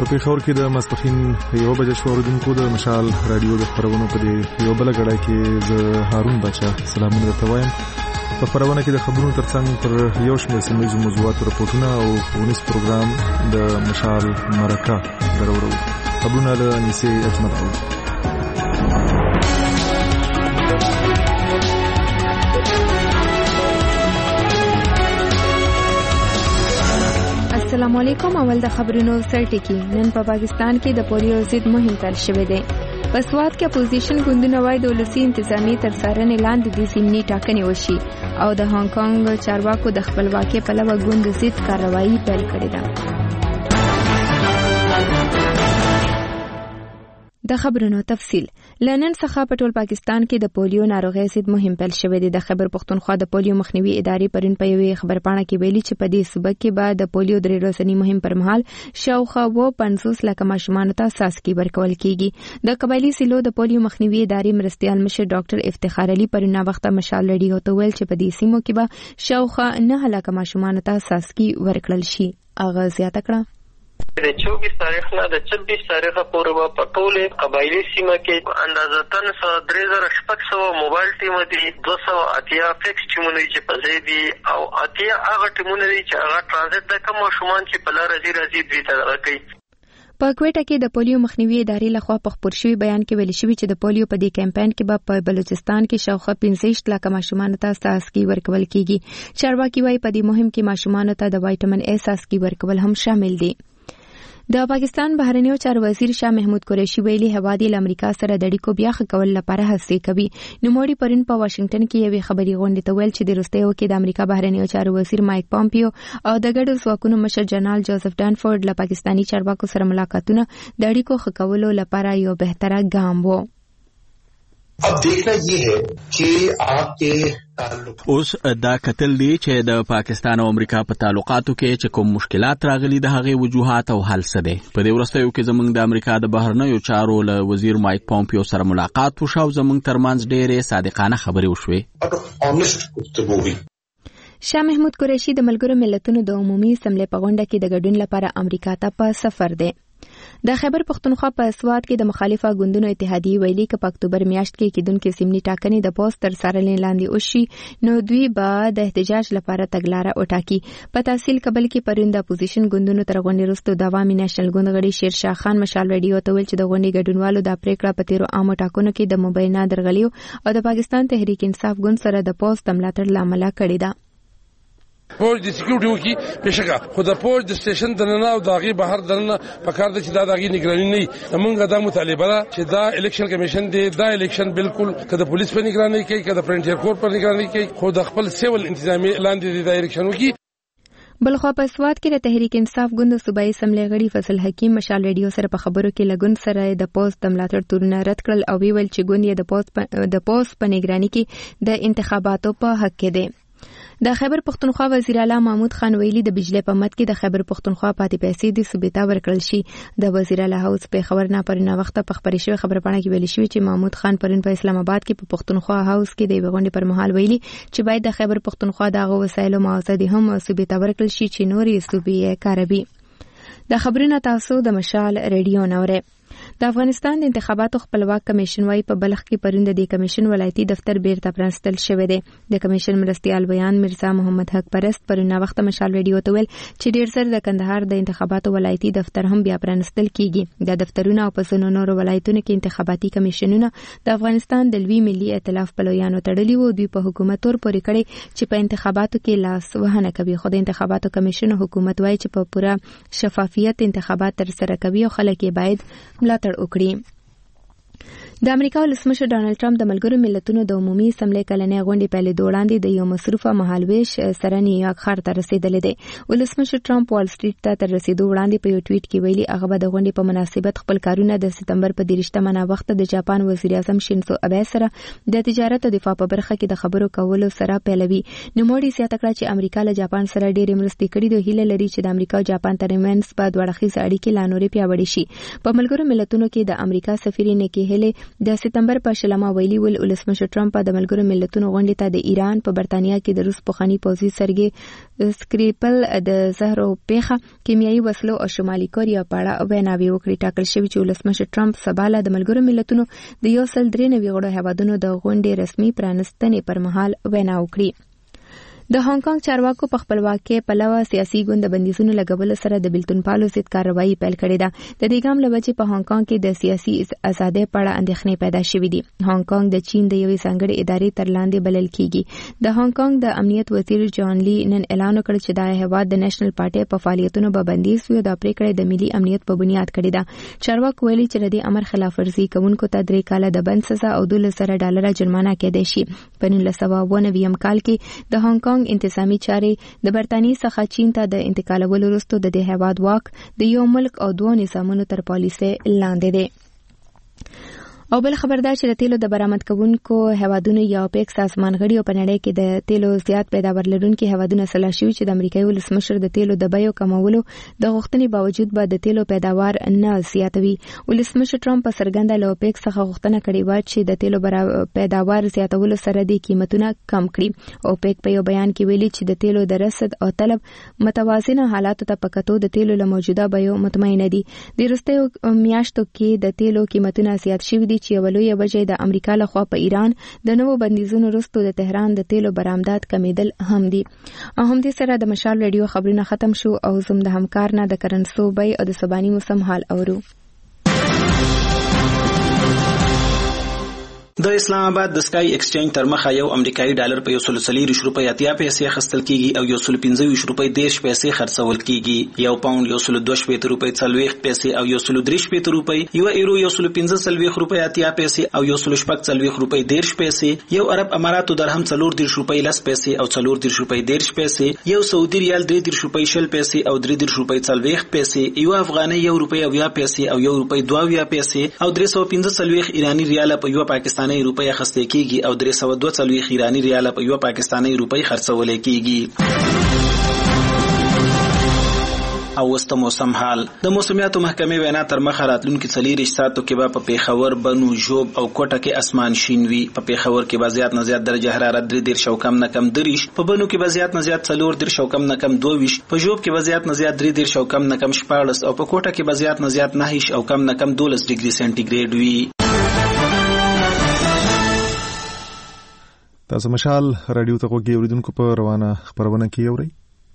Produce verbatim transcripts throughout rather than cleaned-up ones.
پېښور کې د ماسپښین یو بجې شو. اوریدونکو د مشال رادیو د خبرونو په دې یو بل غړای کې زه هارون بچا سلامونه درته وایم. په خبرونه کې د خبرونو ترڅنګ پر یو شمېر سیمه ییزو موضوعاتو راپورټونه او ښوونیز پروګرام د مشال مرکه درورو. خبرونه له نسې اجمل اورو. السلام علیکم. اول د خبرونو سرټکی. نن په پاکستان کې د پولیو ضد مهم پیل شوې ده. په سواد کې اپوزیشن ګوندونه وايي د ولسي انتظامی تر څارنې لاندې د ضمني ټاکنې وشي او د هانګ کانګ چارواکو د خپلواکۍ په لور ګوند ضد کاروایی پیل کړې ده. د خبرونو تفصیل. لنن څخه په ټول پاکستان کې د پولیو ناروغۍ ضد مهم پیل شوې ده. د خیبر پختونخوا د پولیو مخنیوي ادارې پرون په یوې خبرپاڼه کې ویلي چې په دې صوبه کې به د پولیو درې ورځني مهم پر مهال شاوخوا پنځوس لکه ماشومانو ته څاڅکي ورکول کیږي. د قبایلي سیلو د پولیو مخنیوي ادارې مرستیال مشر ډاکټر افتخار علي پرون وخت مشال رادیو ته ویل چې په دې سیمو کې به شاوخوا نه لکه ماشومانو ته څاڅکي ورکړل شي. هغه زیاته کړه د چوبیس تاریخ نه د چھبیس تاریخ پورې په ټوله قبایلی سیمه کې اندازتن درې زره شپږ سوه موبایل ټیمونه دي، دوه سوه اتیا فکس ټیمونه چې په ځای دي او اتیا هغه ټیمونه دي چې هغه ترانزیت د کوم ماشومان چې په لاره ځي راځي دوی ته دغه کوي. په کوټه کې د پولیو مخنیوي ادارې لخوا په خبر شوی بیان کې ویل شوی چې د پولیو په دې کمپاین کې به په بلوچستان کې شاوخوا پنځه لکه ماشومان ته څاڅکي ورکول کیږي. چارواکي وايي په دې مهم کې ماشومان ته د وایټامین ای څاڅکي ورکول هم شامل دي. د پاکستان بهرنیو چارو وزیر شاه محمود قریشي ویلي هوادي له امریکا سره د اړیکو بیا ښه کول لپاره هڅې کوي. نوموړي پرون په واشنگټن کې یوې خبري غونډې ته ویل چې د روسیې کې د امریکا بهرنیو چارو وزیر مایک پامپیو او د ګډو ځواکونو مشر جنرال جوزف ډانفورد له پاکستانی چارواکو سره ملاقاتونه د اړیکو ښه کولو لپاره یو بهتره ګام وو. अब देखना ये है कि आपके اوس دا کتل دی چې د پاکستان او امریکا په تعلقاتو کې چې کوم مشکلات راغلي د هغه وجوهات او حل څه دي. په دې وروستیو کې زمونږ د امریکا د بهرنیو چارو له وزیر مایک پامپیو سره ملاقات وشو او زمونږ ترمنځ ډېرې صادقانه خبرې وشوې. شاه محمود قریشي د ملګرو ملتونو د عمومي اسمبلی په غونډه کې د ګډون لپاره امریکا ته په سفر دی. د خیبر پختونخوا په سواد کې د مخالفه ګوندونو اتحادیې ویلي چې په اکتوبر میاشت کې کېدونکې ضمني ټاکنې د پوسټ تر څارنې لاندې وشي نو دوی به د احتجاج لپاره تګلاره وټاکي. په تحصیل کابل کې پرون د اپوزیشن ګوندونو تر غونډې وروسته د عوامي نېشنل ګوند غړي شیر شاه خان مشال رادیو ته ویل چې د غونډې ګډونوالو د پریکړه په تیرو عامو ټاکنو کې د مبینه درغلیو او د پاکستان تحریک انصاف ګوند سره د پوسټ ملاتړ لامل کړی ده. پوج د سکیورټي وکي پېښه خو د پوج د سټیشن د نه او داغي بهر درنه پکار د چې دا داغي نگرانی نه موږ دا مطالبه ده چې دا الیکشن کمیشن دی دا الیکشن بالکل کده پولیس په نگرانی کوي کده فرنټیر کور په نگرانی کوي خو د خپل سیول انتظامی لاندې دی دا الیکشن وکي. بلخوا په سواد کې د تحریک انصاف ګوند صوبایي اسمبلی غړي فضل حکیم مشال رادیو سره په خبرو کې لګون سره د پوسټ د ملاتړ تورونه رد کړل او ویل چې ګوند یې د پوسټ د پوسټ په نگرانی کې د انتخاباتو په حق کې دی. د خیبر پختونخوا وزیر اعلی محمود خان ویلي د بجلی په مد کې د خیبر پختونخوا پاتې پیسې د ثبوتا ورکړل شي. د وزیر اعلی هاوس په خبر نه پرونه وخت په خبرې شوی خبرپاڼه کې ویل شوی چې محمود خان پرون په اسلام آباد کې په پختونخوا هاوس کې د غونډې پر مهال ویلي چې باید د خیبر پختونخوا دغه وسایل او مواد هم ثبوتا ورکړل شي چې نورې صوبې کاروي. د خبرونو تاسو د مشال رادیو نوره. د افغانستان د انتخاباتو خپلواک کمیشن وايي په بلخ کې پرون د دې کمیشن ولایتي دفتر بیرته پرانستل شوی دی. د کمیشن مرستیال بیان مرزا محمد حق پرست پرون وخت مشال رادیو ته ویل چې ډیر زر د کندهار د انتخاباتو ولایتي دفتر هم بیا پرانستل کیږي. د دفترونو او په نورو ولایتونو کې انتخاباتي کمیشنونه د افغانستان د لوی ملي ائتلاف په لویانو تړلي وو. دوی په حکومت تور پورې کړي چې په انتخاباتو کې لاس وهنه کوي. خو د انتخاباتو کمیشن حکومت وايي چې په پوره شفافیت انتخابات تر سره کوي او خلک یې باید ملاتړ وکړي. د امریکا ولسمشر ډانلډ ټرمپ د ملګرو ملتونو د عمومي اسمبلی کلنې غونډې پیل وړاندې د یو مصروفه مهالويش سره نیویارک ښار ته رسیدلی دی. ولسمشر ټرمپ وال سټریټ ته تر رسیدو وړاندې په یو ټویټ کې ویلي هغه به د غونډې په مناسبت خپل کارونه د سپتمبر په دېرشمه وخت د جاپان وزیر اعظم شینزو ابه سره د تجارت او دفاع په برخه کې د خبرو کولو سره پیلوي. نوموړي زیاته کړه چې امریکا له جاپان سره ډېرې مرستې کړې دي. هیله لري چې د امریکا او جاپان ترمنځ په دوه اړخیزه اړیکې لا نورې پیاوړې شي. په ملګرو ملتونو کې د امریکا سفیر نیکی هیلې د سپتمبر په شلمه ویلي ول ولسمشر ټرمپ د ملګرو ملتونو غونډې ته د ایران په برتانیا کې د روس پخوانی پوځي سرګي سکریپل د زهرو پیخه کیمیاوي وسلو او شمالي کوریا په اړه ویناوي وکړي. ټاکل شوی چې ولسمشر ټرمپ سبا د ملګرو ملتونو د یو سل درې نوي غړو هیوادونو د غونډې رسمي پرانستنې پر مهال وینا وکړي. د هانګ کانګ چارواکو په خپلواکۍ پلوه سیاسي ګوند بندیزونو لګولو سره د بلتون پالو ضد کاروایی پیل کړې ده. د دې ګام له وجې په هانګ کانګ کې د سیاسي ازادۍ په اړه اندېښنې پیدا شوې دي. هانګ کانګ د چین د یوې ځانګړې ادارې تر لاندې بلل کیږي. د هانګ کانګ د امنیت وزیر جان لی نن اعلان وکړ چې د هیواد د نېشنل پارټي په فعالیتونو به بندیز وي. دا پریکړه د ملي امنیت په بنیاد کړې ده. چارواکو ویلي چې د دې امر خلاف ورزي کوونکو ته درې کاله د بند سزا او دولس زره ډالر جرمانه کېدای شي. په نولس سوه اوه نوي کال کې د هانګ کانګ انتظامی د برتانیې څخه چین ته د انتقالولو وروسته د دې هیواد واک د یو ملک او دوه نظامونو تر پالیسۍ لاندې دی. او بل خبردار چې د تیلو د برآمد کوونکو هیوادونو یا اوپیک سازمان غړي او په نړۍ کې د تیلو زیات پیداوار لرونکي هیوادونه سلا شوي چې د امریکایي ولسمشر د تیلو د بیو کمولو د غوښتنې باوجود به د تیلو پیداوار نه زیاتوي. ولسمشر ټرمپ په څرګنده له اوپیک څخه غوښتنه کړې وه چې د تیلو پیداوار زیاتولو سره د قیمتونه کم کړي. اوپیک په یو بیان کې ویلي چې د تیلو د رسد او طلب متوازنه حالاتو ته په کتو د تیلو له موجوده بیو مطمئن دي. د وروستیو میاشتو کې د تیلو قیمتونه زیات شوي دي چې یو لوی وجه د امریکا لخوا په ایران د نوو بندیزونو وروسته د تهران د تیلو برآمدات کمیدل هم دي. او هم دې سره د مشال رادیو خبرونه ختم شو او زم د همکار نه د کرنسو بای او د سبانی موسم حال اورو. د اسلام آباد د سکای ایکسچینج تر مخه یو امریکایي ډالر په یو سل څلور روپۍ اتیا پیسې خرڅل کیږي او یو سل پنځه روپۍ دیش پیسې خرڅول کیږي. یو پاوند یو سل دوه شپېته روپۍ څلوېښت پیسې او یو سل درې شپېته روپۍ، یو ایرو یو سل پنځه څلوېښت روپۍ اتیا پیسې او یو سل شپږ څلوېښت روپۍ دیش پیسې، یو عرب اماراتو درهم څلور دیش روپۍ لس پیسې او څلور دیش روپۍ دیش پیسې، یو سعودي ریال درې دیش روپۍ شل پیسې او درې دیش روپۍ څلوېښت پیسې، یو افغاني یو روپۍ اویا پیسې او یو روپۍ دوه اویا پیسې او درې سوه پنځه څلوېښت ایراني ریال په یو پاکستاني روپۍ اخیستل کیږي او درې سوه دوه څلوېښت ایراني ریال په یو پاکستاني روپۍ خرڅول کیږي. او وسط موسم حال د موسمیاتو محکمې وینا تر مخه راتلونکي څلېرویشت ساعتو کې به په پیښور، بنو، ژوب او کوټه کې اسمان شین وي. په پیښور کې به زیات نه زیات درجه حرارت درې دېرش او کم نه کم دېرش، په بنو کې به زیات نه زیات څلور دېرش او کم نه کم دوه ویشت، په ژوب کې به زیات نه زیات درې دېرش او کم نه کم شپاړس او په کوټه کې به زیات نه زیات نهه ویشت او کم نه کم دولس ډیګري سانتي ګریډ وي. تاسو مشال رادیو ته وګورئ اوریدونکو په روانه خبرونه کې اورئ.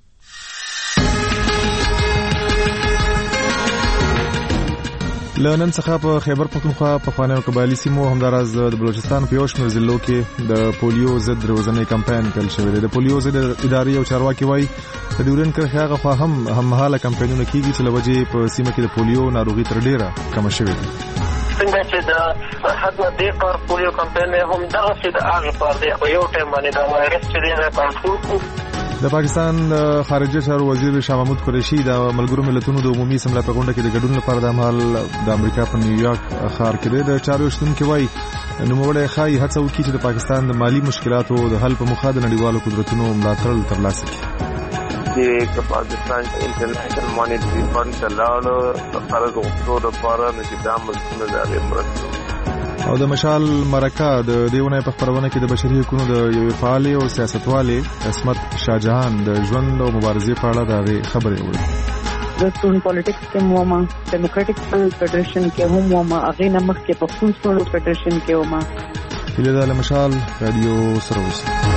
لنن څخه په خیبر پختونخوا په خوانه قبایلی سیمو همدارز د بلوچستان په یو شمېر ضلعو کې د پولیو ضد روزنې کمپاین پیل شوی دی. د پولیو ضد ادارې او چارواکي وایي د ډیورن کرښې هغه خوا هم هممهاله کمپاینونه کیږي چې له وجې په سیمه کې د پولیو ناروغي تر ډیره کمه شوې ده. څنګه چې د حد نه دې پر پولیو کمپاین هم دغه چې د هغه پر دی په یو ټایم باندې دا وایرس چې دی کنټرول کړو. د پاکستان خارجه چارو وزیر شاه محمود قریشي د ملګرو ملتونو د عمومي اسمبلی په غونډه کې د ګډون لپاره د مهال د امریکا په نیویارک ښار کې د چارو شتونکي وایي نوموړی ښایي هڅه وکړي چې د پاکستان د مالي مشکلاتو د حل په موخه د نړیوالو قدرتونو ملاتړ ترلاسه کړي. د پاکستان انټرنیشنل مانیټري فند ته لاړ د قرض غوښتلو لپاره نو چې دا ملکونه د هغې مرسته او د مشال مرکه د دې اونۍ په خپرونه کې د بشري حقوقو د یوې فعالې او سیاستوالې عصمت شاهجهان د ژوند او مبارزې په اړه د هغې خبرې وکړې. د سټوډنټ پالیټکس کې مو ما ډیموکراټک فدریشن کې هم مو ما هغې نه مخکې پښتون سټوډنټ فدریشن کې هم ما هیله ده له مشال رادیو سره اوسئ.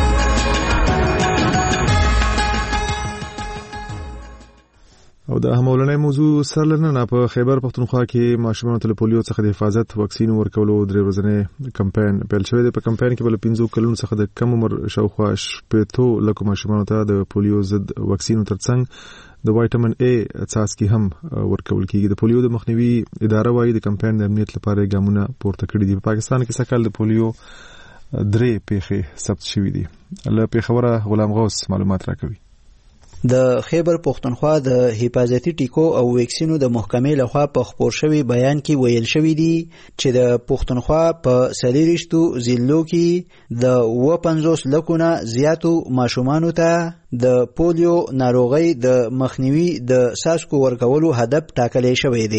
او د همولنې موضوع سره لرنه په خیبر پختونخوا کې ماشومانو ته له پولیو څخه د حفاظت واکسین ورکولو درې ورځې کمپاین پیل شوی دی. په کمپاین کې بل پنځه کلونو څخه د کم عمر شاوخوا شپږ لکه ماشومانو ته د پولیو ضد واکسین ترڅنګ د وایټامین ای څاڅکي هم ورکول کیږي. د پولیو د مخنیوي اداره وايي د کمپاین د امنیت لپاره ګامونه پورته کړي دي. په پاکستان کې سکهال د پولیو درې پیښې ثبت شوې دي. له پیښوره غلام غوث معلومات راکوي. د خیبر پختونخوا د حفاظتي ټیکو او ویکسینو د محکمې لخوا په خپور شوی بیان کې ویل شوی دی چې د پختونخوا په څلېرویشتو ضلعو کې د اووه پنځوس لکو نه زیاتو ماشومانو ته د پولیو ناروغۍ د مخنیوي د څاڅکو ورکولو هدف ټاکلی شوی دی.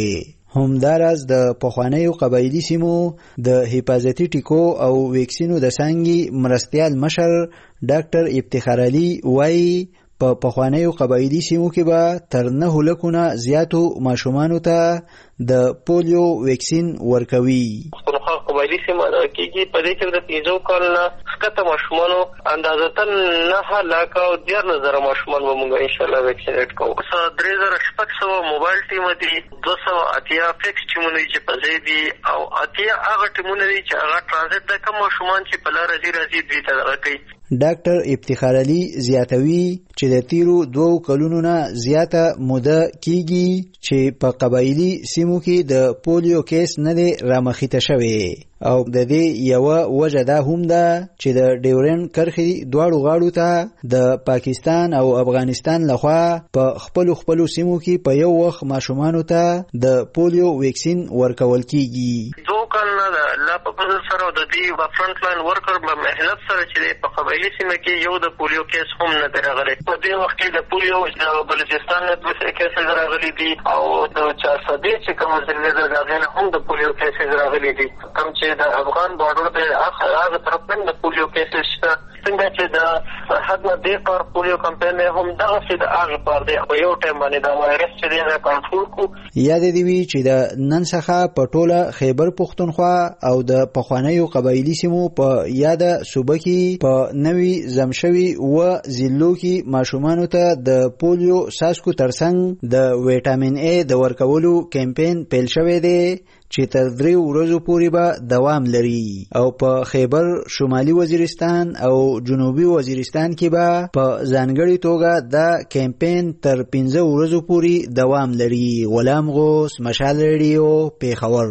همداراز د پخوانیو قبایلی سیمو د حفاظتي ټیکو او ویکسینو د څانګې مرستیال مشر ډاکټر افتخار علي وایي په پخوانیو قبایلی سیمو کې به تر نه لکونه زیاتو ماشومانو ته د پولیو ویکسین ورکوي. قبایلی سیمه کېږي په دې کې د پنځو کالو نه ښکته ماشومانو اندازتا نهه لاکه او دیارلس زره ماشومان به موږ انشاءالله ویکسینیټ کوو. درې زره شپږ سوه موبایل ټیمه دي، دوه سوه اتیا فکس ټیمونه دي چې په ځای دي، او اتیا هغه ټیمونه دي چې هغه ټرانزیټ د کم ماشومان چې په لاره ځي راځي دوی ته دغه کوي. ډاکټر افتخار علي زیاتوي چې د تیرو دوو کلونو نه زیاته موده کیږي چې په قبایلی سیمو کې د پولیو کیس نه دی رامخیته شوی، او د دې یوه وجه دا هم ده چې د ډیورنډ کرښې دواړو غاړو ته د پاکستان او افغانستان لخوا په خپلو خپلو سیمو کې په یو وخت ماشومانو ته د پولیو ویکسین ورکول کیږي. دو کلونه د الله په فضل سره او د دې په فرنټ لاین ورکر په محنت سره چې په قبایلی سیمه کې یو د پولیو کیس هم نه دی راغلی. په دې وخت کې د پولیو د بلوچستان نه دوه کیسز راغلي دي او د چارسدې چې کوم ضلع د هغې نه هم د پولیو کیسز راغلي دي. کوم چې د افغان بارډر ته هغه طرف نه د پولیو کیسز شته، څنګه چې د سرحد نه دې پر پولیو کمپاین هم دغسې د هغې پر دی په یو ټایم باندې دا وایرس چې دی هغه کنټرول کړو. یاد دې وي چې د نن څخه په ټوله خیبر پښتونخوا او د پخوانیو قبایلي سیمو په یاده صوبه کې په نوي زم شوي اووه ضلعو کې ماشومانو ته د پولیو څاڅکو ترڅنګ د ویټامین ای د ورکولو کمپاین پیل شوی دی چې تر درې ورځو پورې به دوام لري، او په خیبر شمالي وزیرستان او جنوبي وزیرستان کې به په ځانګړې توګه دا کمپاین تر پنځه ورځو پورې دوام لري. غلام غوث، مشال ریډیو، پیښور.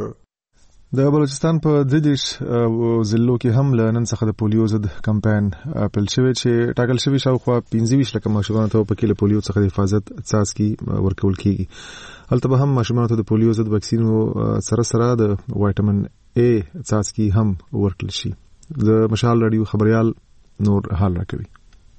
د بلوچستان په ددیش ضلعو کې هم له نن څخه د پولیو ضد کمپاین پیل شوی چې ټاکل شوی شاوخوا پنځه ویشت لکه ماشومانو ته پکې له پولیو څخه د حفاظت څاڅکي ورکول کیږي. هلته به هم ماشومانو ته د پولیو ضد واکسین سره سره د وایټامین ای څاڅکي هم ورکړل شي. د مشال رادیو خبريال نور حال راکوي.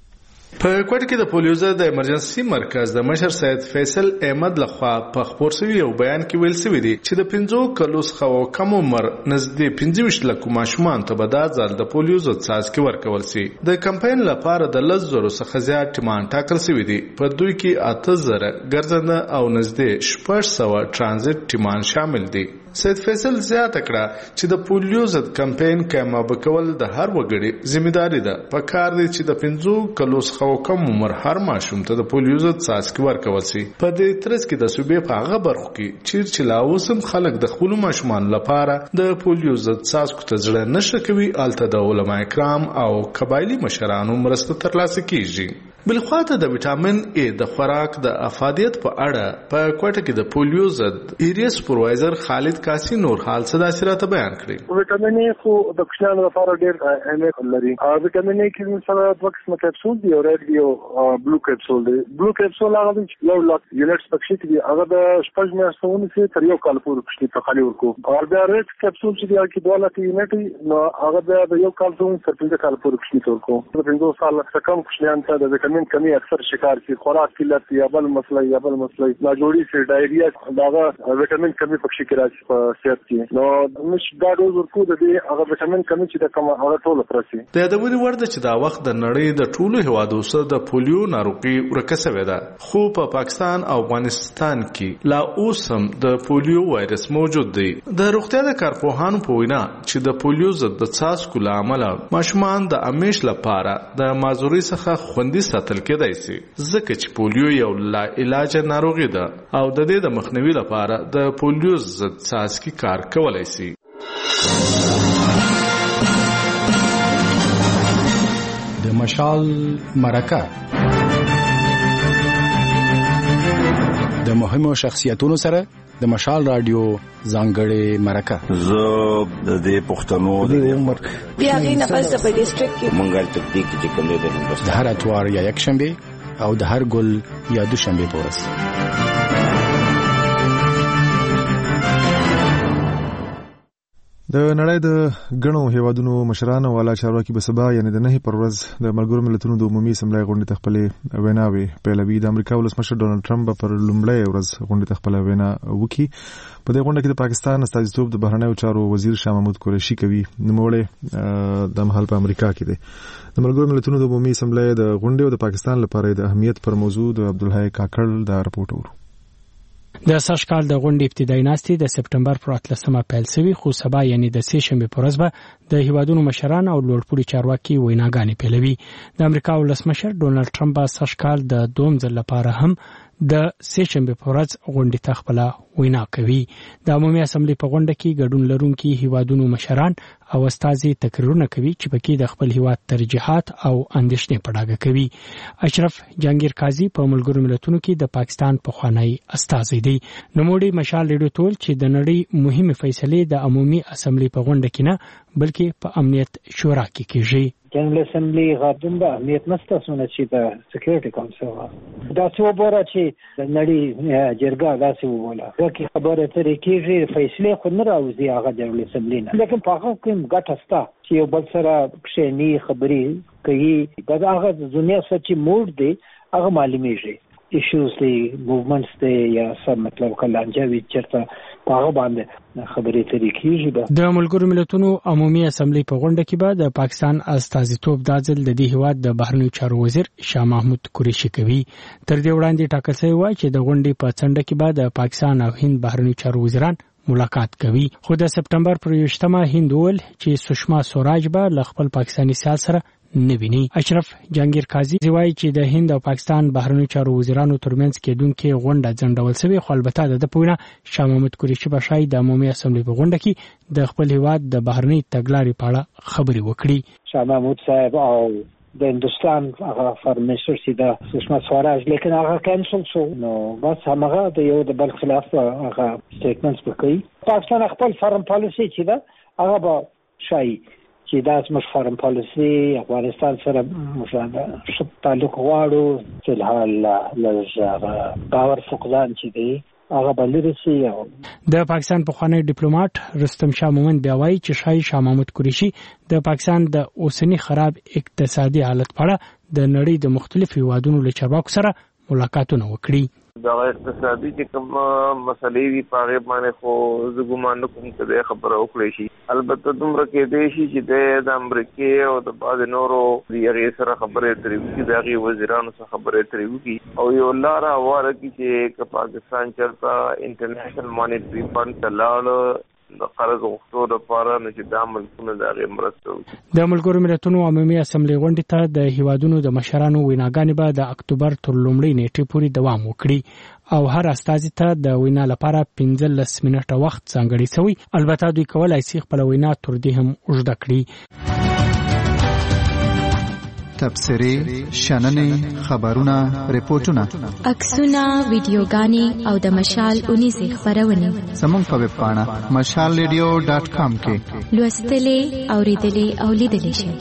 په کوټه کې د پولیو ضد د ایمرجنسي مرکز د مشر سید فیصل احمد لخوا په خبر شوی یو بیان کې ویل شوی دی چې د پنځو کلو څخه کم عمر نزدې پنځه ویشت لکه ماشومان ته به دا ځل د پولیو ضد څاڅکي ورکول شي. د کمپاین لپاره د لس زرو څخه زیات ټیمان ټاکل شوي دي. په دوی کې اته زره ګرځنده او نزدې شپږ سوه ټرانزیټ ټیمان شامل دي. سید فیصل زیاته کړه چې د پولیو ضد کمپاین کامیاب کول د هر وګړي ذمہداري ده. په کار دی چې د پنځو کلو څخه کم عمر هر ماشوم ته د پولیو ضد څاڅکي ورکول شي. په دې ترڅ کې د صوبې په هغه برخو کې چیرې چې لا اوس هم خلک د خپلو ماشومانو لپاره د پولیو ضد څاڅکو ته زړه نه ښه کوي، هلته د علما کرام او قبایلي مشرانو مرسته ترلاسه کیږي. بلخواته د ویټامین ای د خوراک د افادیت په اړه په کوټه کې د پولیو ضد ایریا سپروایزر خالد کاسی نور حال صدا سراته بیان کړی. ویټامین ای خو د کوچنیانو لپاره ډېر اهمیت لري. ویټامین ای کې مثلا دوه قسمه کپسول دي، یو ریډ دی او بلو کپسول دی. بلو کپسول هغه چې یو لاک یونټس پکې دي، هغه د شپږ میاشتو څخه تر یو کال پورې پښتي په خالي ورکو. او بیا ریډ کپسول چې دی هغه دوه لاک یونټ نو هغه د یو کال څخه تر پنځه کال پورې پښتي ورکو. د پنځه سال څخه کم کوچنیان ته د ویټامین کمی اکثر شکار کی خوراک قلت یا بل مسله یا بل مسله لا جوړی سي ډایریا داغه ویټامین کمی پکې کې راځي په صحت کې. نو مش دا ډول ورکو د دې هغه ویټامین کمی چې د کوم هغه ټول پرسي. د یادونې وړ ده چې دا وخت د نړۍ د ټولو هیوادو سره د پولیو ناروغي ورکه شوې ده، خو په پاکستان او افغانستان کې لا اوس هم د پولیو وایرس موجود دی. د روغتیا د کارپوهانو په وینا چې د پولیو ضد د څاڅکو له امله ماشومان د امیش لپاره د معذوري څخه خوندي ساتل کېدای شي، ځکه چې پولیو یو لا علاج ناروغي ده او د دې د مخنیوي لپاره د پولیو ضد څاڅکي کار کولای شي. د مشال مرکه د مهمو شخصیتونو سره د مشال رادیو ځانګړې مرکه. زه د دې پښتنو د عمر بیا غي نه پس په ډیسټریکټ کې منګل تکتیک چې کوم دی د هر اتوار یا یک شنبه او د هر ګل یا دوشنبه پورس. د نړۍ د غنو هیوادونو مشران او اعلی چارواکي به سبا یعنی د نه پر ورځ د ملګرو ملتونو د عمومي اسمبلی غونډې ته خپل ویناوي پیلوي. د امریکا ولسمشر ډونالد ټرمپ پر لومړۍ ورځ غونډې ته خپل وینا وکړي. په دې غونډه کې د پاکستان استازیتوب د بهرنیو چارو وزیر شاه محمود قریشي کوي. نوموړی د مهال په امریکا کې دی. د ملګرو ملتونو د عمومي اسمبلی د غونډې او د پاکستان لپاره د اهمیت پر موضوع د عبدالحی کاکړ دا رپورټ ورو. د سږ کال د غونډې ابتدایي ناستې د سپټمبر پر اتلسمه پیل شوې، خو سبا یعنی د سې شنبې په ورځ به د هیوادونو مشران او لوړپوړي چارواکي ویناګانې پیلوي. د امریکا ولسمشر ډونالد ټرمپ به سږ کال د دوم ځل لپاره هم د سې شنبې په ورځ غونډې ته خپل وینا کوي. د عمومي اسمبلی په غونډه کې ګډون لرونکي هیوادونو مشران او استازي تقریرونه کوي چې پکې د خپل هیواد ترجیحات او اندیشنې په ډاګه کوي. اشرف جهانگیر قاضي په ملګرو ملتونو کې د پاکستان پخوانی استازی دی. نوموړي مشال ریډیو ټول چې د نړۍ مهمه فیصلې د عمومي اسمبلی په غونډه کې نه بلکې په امنیت شورا کې کیږي. جنرال اسمبلی غاډن د امنیت مستاسونه چې د سکیورټي کونسل دا څو بوره چې د نړۍ جرګه داسې ووله چې خبره ترې کېږي فیصلې خو نه راوځي هغه جنرال اسمبلی نه، لیکن په هغه کې ګټه شته چې یو بل سره کښېني خبرې کوي. دا هغه دنیا څه چې موډ دی هغه معلومیږي، ایشوز دی، موومنټس دی یا څه مطلب کلانجاوي چېرته په هغه باندې خبرې ترې کېږي. د ملګرو ملتونو عمومي اسمبلی په غونډه کې به د پاکستان استازیتوب دا ځل د دې هیواد د بهرنیو چارو وزیر شاه محمود قریشي کوي. تر دې وړاندې ټاکل شوی و چې د غونډې په څنډه کې به د پاکستان او هند بهرنیو چارو وزیران ملاقات کوي، خو د سپټمبر پر یوشتمه هند وویل چې سشما سوراج به له خپل پاکستاني سیال سره نه ویني. اشرف جهانگیر قاضي وایي چې د هند او پاکستان بهرنیو چارو وزیرانو ترمنځ کېدونکې غونډه ځنډول شوې، خو البته د ده په وینا شاه محمود قریشي به ښایي د عمومي اسمبلۍ په غونډه کې د خپل هیواد د بهرنۍ تګلارې په اړه خبرې وکړي. شاه محمود صاحب او د هندوستان هغه فارن منسټر چې د سشما سوراج لیکن هغه کینسل شو، نو بس همغه د یو د بل خلاف هغه سټیټمنټس وکړي. پاکستان خپل فارن پالیسي چې ده هغه به ښایي چې دا زموږ فارن پالیسي افغانستان سره موږ ښه تعلق غواړو. فی الحال لږ باور فقدان چې دی هغه به لرې شي. د پاکستان پخوانی ډیپلوماټ رستم شاه مومند بیا وایي چې ښایي شاه محمود قریشي د پاکستان د اوسني خراب اقتصادي حالت په اړه د نړۍ د مختلفو هیوادونو له چارواکو سره ملاقاتونه وکړي. دا اقتصادي چې کوم مسلې وي په هغې باندې خو زه ګمان نه کوم چې دی خبره وکړی شي. البته دومره کېدی شي چې دی د امریکې او د بعضې نورو د هغې سره خبرې ترې وکړي، د هغې وزیرانو سره خبرې ترې وکړي او یو لاره هواره کړي چې که پاکستان چېرته انټرنیشنل مانیټري فنډ ته لاړه د قرض غوښتو لپاره نو چې دا ملکونه د هغې مرسته وکړي. د ملګرو ملتونو عمومي اسمبلۍ غونډې ته د هیوادونو د مشرانو ویناګانې به د اکتوبر تر لومړۍ نیټې پورې دوام وکړي او هر استازي ته د وینا لپاره پنځلس منټه وخت ځانګړی شوی. البته دوی کولای شي خپل وینا تر دې هم اوږده کړي. تبصرې، شننې، خبرونه، ریپورتونه، عکسونه، ویډیوګانې او د مشال اونیزې خبرونه زموږ په ویب پاڼه مشال ریډیو ډاټ کام کې لوستلې، اوریدلې او لیدلې شئ.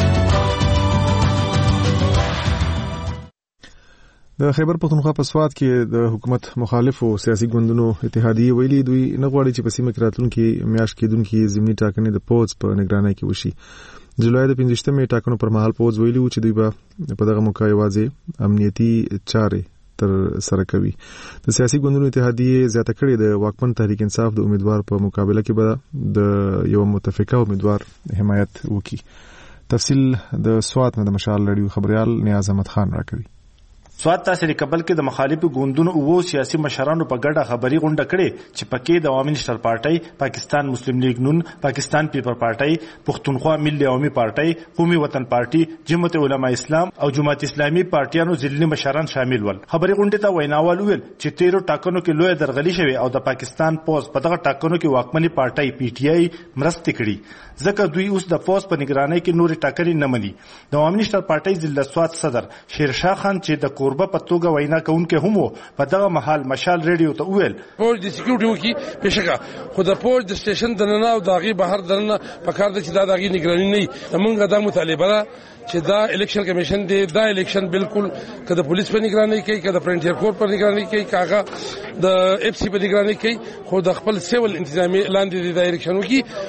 د خیبر پختونخوا په سوات کې د حکومت مخالفو سیاسي ګوندونو اتحادیې ویلي دوی نه غواړي چې په سیمه کې راتلونکي میاشت کېدونکي ضمني ټاکنې د پوځ په نگرانۍ کې وشي. د جولای د پنځویشتمې ټاکنو پر مهال پوځ ویلي و چې دوی به په دغه موقع یوازې امنیتي چارې تر سره کوي. د سیاسي ګوندونو اتحادیې زیاته کړې د واکمن تحریک انصاف د امیدوار په مقابله کې به د یو متفقه امیدوار حمایت وکړي. تفصیل د سوات نه د مشال رادیو خبريال نیاز احمد خان راکوي. سوات تحصیل کابل کې د مخالفو ګوندونو او سیاسي مشرانو په ګډه خبري غونډه کړې چې پکې د عوامي نېشنل پارټي، پاکستان مسلم لیگ نون، پاکستان پیپل پارټي، پښتونخوا ملي عوامي پارټي، قومي وطن پارټي، جمعیت علماء اسلام او جماعت اسلامي پارټیانو ځلني مشران شامل ول. خبري غونډه ته ویناوال ویل چې تیرو ټاکنو کې لوی درغلي شوی او د پاکستان پوز په دغه ټاکنو کې واکمنی پارټي پی ټی آی مرسته کړي، ځکه دوی اوس د پوز په نگرانۍ کې نوري ټاکنې نه مني. د عوامي نېشنل پارټي ضلع سوات صدر شیرشاه خان چې د کوربه په توګه وینا کوونکې هم وو په دغه محل مشال ریډیو ته وویل پوج د سکیورټي وکړي بېشکه، خو د پوج د سټیشن دننه او د هغې بهر دننه پکار ده چې دا د هغې نګراني نه وي. زمونږ دا مطالبه ده چې دا الیکشن کمیشن دی، دا الیکشن بالکل که د پولیس په نگرانۍ کوي، که د فرنټیر کور په نگرانۍ کوي، که هغه د اف سی په نگرانۍ کوي، خو د خپل سیول انتظامي لاندې دا الیکشن وکړي.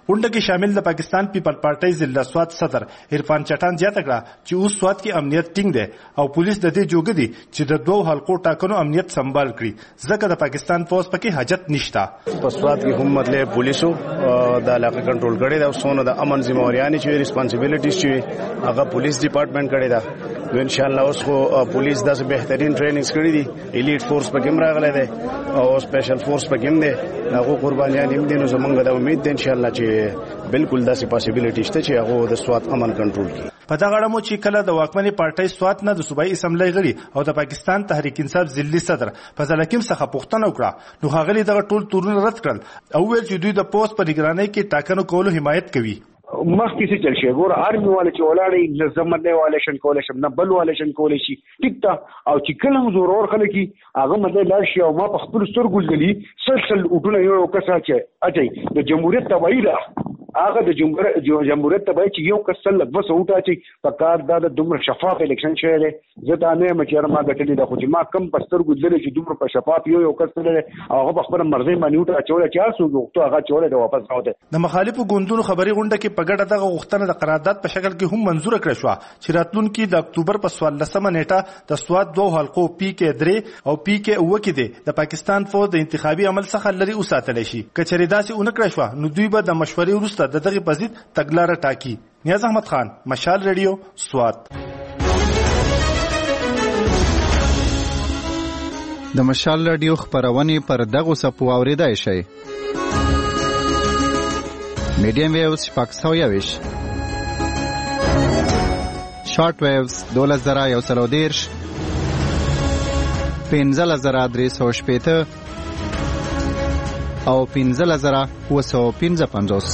غونډه کې شامل د پاکستان پیپل پارټي ضلع سوات صدر عرفان چټان زیاته کړه چې اوس سوات کې امنیت ټینګ دی او پولیس د دې جوګه دي چې د دوه حلقو ټاکنو امنیت سمبال کړي ځکه د پاکستان فوج پکې حاجت نشته. په سوات کې هم مطلب پولیسو د علاقه کنټرول کړي دا سونه د امن ذمہواريانې چې ریسپانسیبিলিټیز چې هغه پولیس ډپارټمنټ کړي دا نو ان شاء الله اوس خو پولیس داسې بهترین ټریننګز کړي دي الیټ فورس پکې هم راغلی دی او سپیشل فورس پکې هم دی هغه قربانیان هم دي نو زمونږ د امید دی ان شاء الله چې بالکل داسې پاسیبিলিټی شته چې هغه د سوات امن کنټرول کړي. په دا غړمو چې کله د واکمنې پارټۍ سوات نه د صوبایي اسمبلی غړي او د پاکستان تحریک انصاف ضلعي صدر فضل حکیم څخه پوښتنه وکړه نو هغه دغه ټول تورونه رد کړل او ویل چې دوی د پوسټ په نگرانۍ کې ټاکنو کولو حمایت کوي. مخکې څه چل شي ګور آرمي والے چې ولاړې زمت نه والے شن کولای شم نه بل والے شن کولای شي ټیک تا او چې کله زور اور خلک هغه مدد لا شي او ما په خپل سترګو ځلې سلسل وټونه یو کسا چې اچي د جمهوریت تبعی ده هغه د جمهوریت تبعی چې یو کس لږ بس وټا چې په کار د دومره شفاف الیکشن شوی دی زه دا نه مچره ما غټلې د خو چې ما کم په سترګو ځلې چې دومره په شفاف یو یو کس لري هغه په خپل مرزي باندې وټا چولې چې اسو وګړو هغه چولې د واپس راوته. د مخالفو ګوندونو خبري غونډه کې په ګډه دغه غوښتنه د قرارداد په شکل کې هم منزور کړه شو چې راتلونکي د اکتوبر په څوارلسمه نیټه د سواد دوه حلقو پی کې درې او پی کې اوه کې دي د پاکستان فوج د انتخابي عمل څخه لري اوساتل شي. کچېری داسې اونکړه شو نو دوی به د مشورې وروسته د دغه پزید تګلارې ټاکي. نیاز احمد خان، مشال ریډیو، سوات. د مشال ریډیو خبرونه پر دغه سپو اوریدای شي. میډیم ویوز شپږ سوه یویش، شارټ ویوز دولس زره یو سل او دېرش، پنځلس زره درې سوه شپېته او پنځلس زره اووه سوه پنځه پنځوس.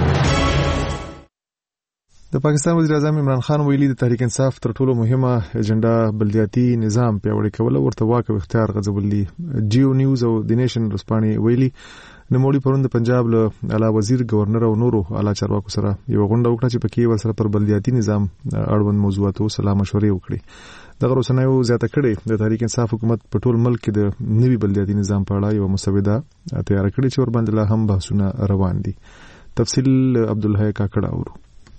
د پاکستان وزیر اعظم عمران خان ویلي د تحریک انصاف تر ټولو مهمه اجنډا بلدیاتي نظام پیاوړی کول او ورته واک او اختیار غځول دي. جیو نیوز او د نیشن رسپانې ویلي نوموړي پرون د پنجاب له اعلی وزیر گورنر او نورو اعلی چارواکو سره یو غونډه وکړه چې پکې ورسره پر بلدیاتي نظام اړوند موضوعاتو سلا مشورې وکړي. دغه روسنیو زیاته کړي د تحریک انصاف حکومت په ټول ملک کې د نوي بلدیاتي نظام په اړه یو مسوده تیار کړې چې ور باندې لا هم بحثونه روان دي. تفصیل عبدالحی کاکړ اورو.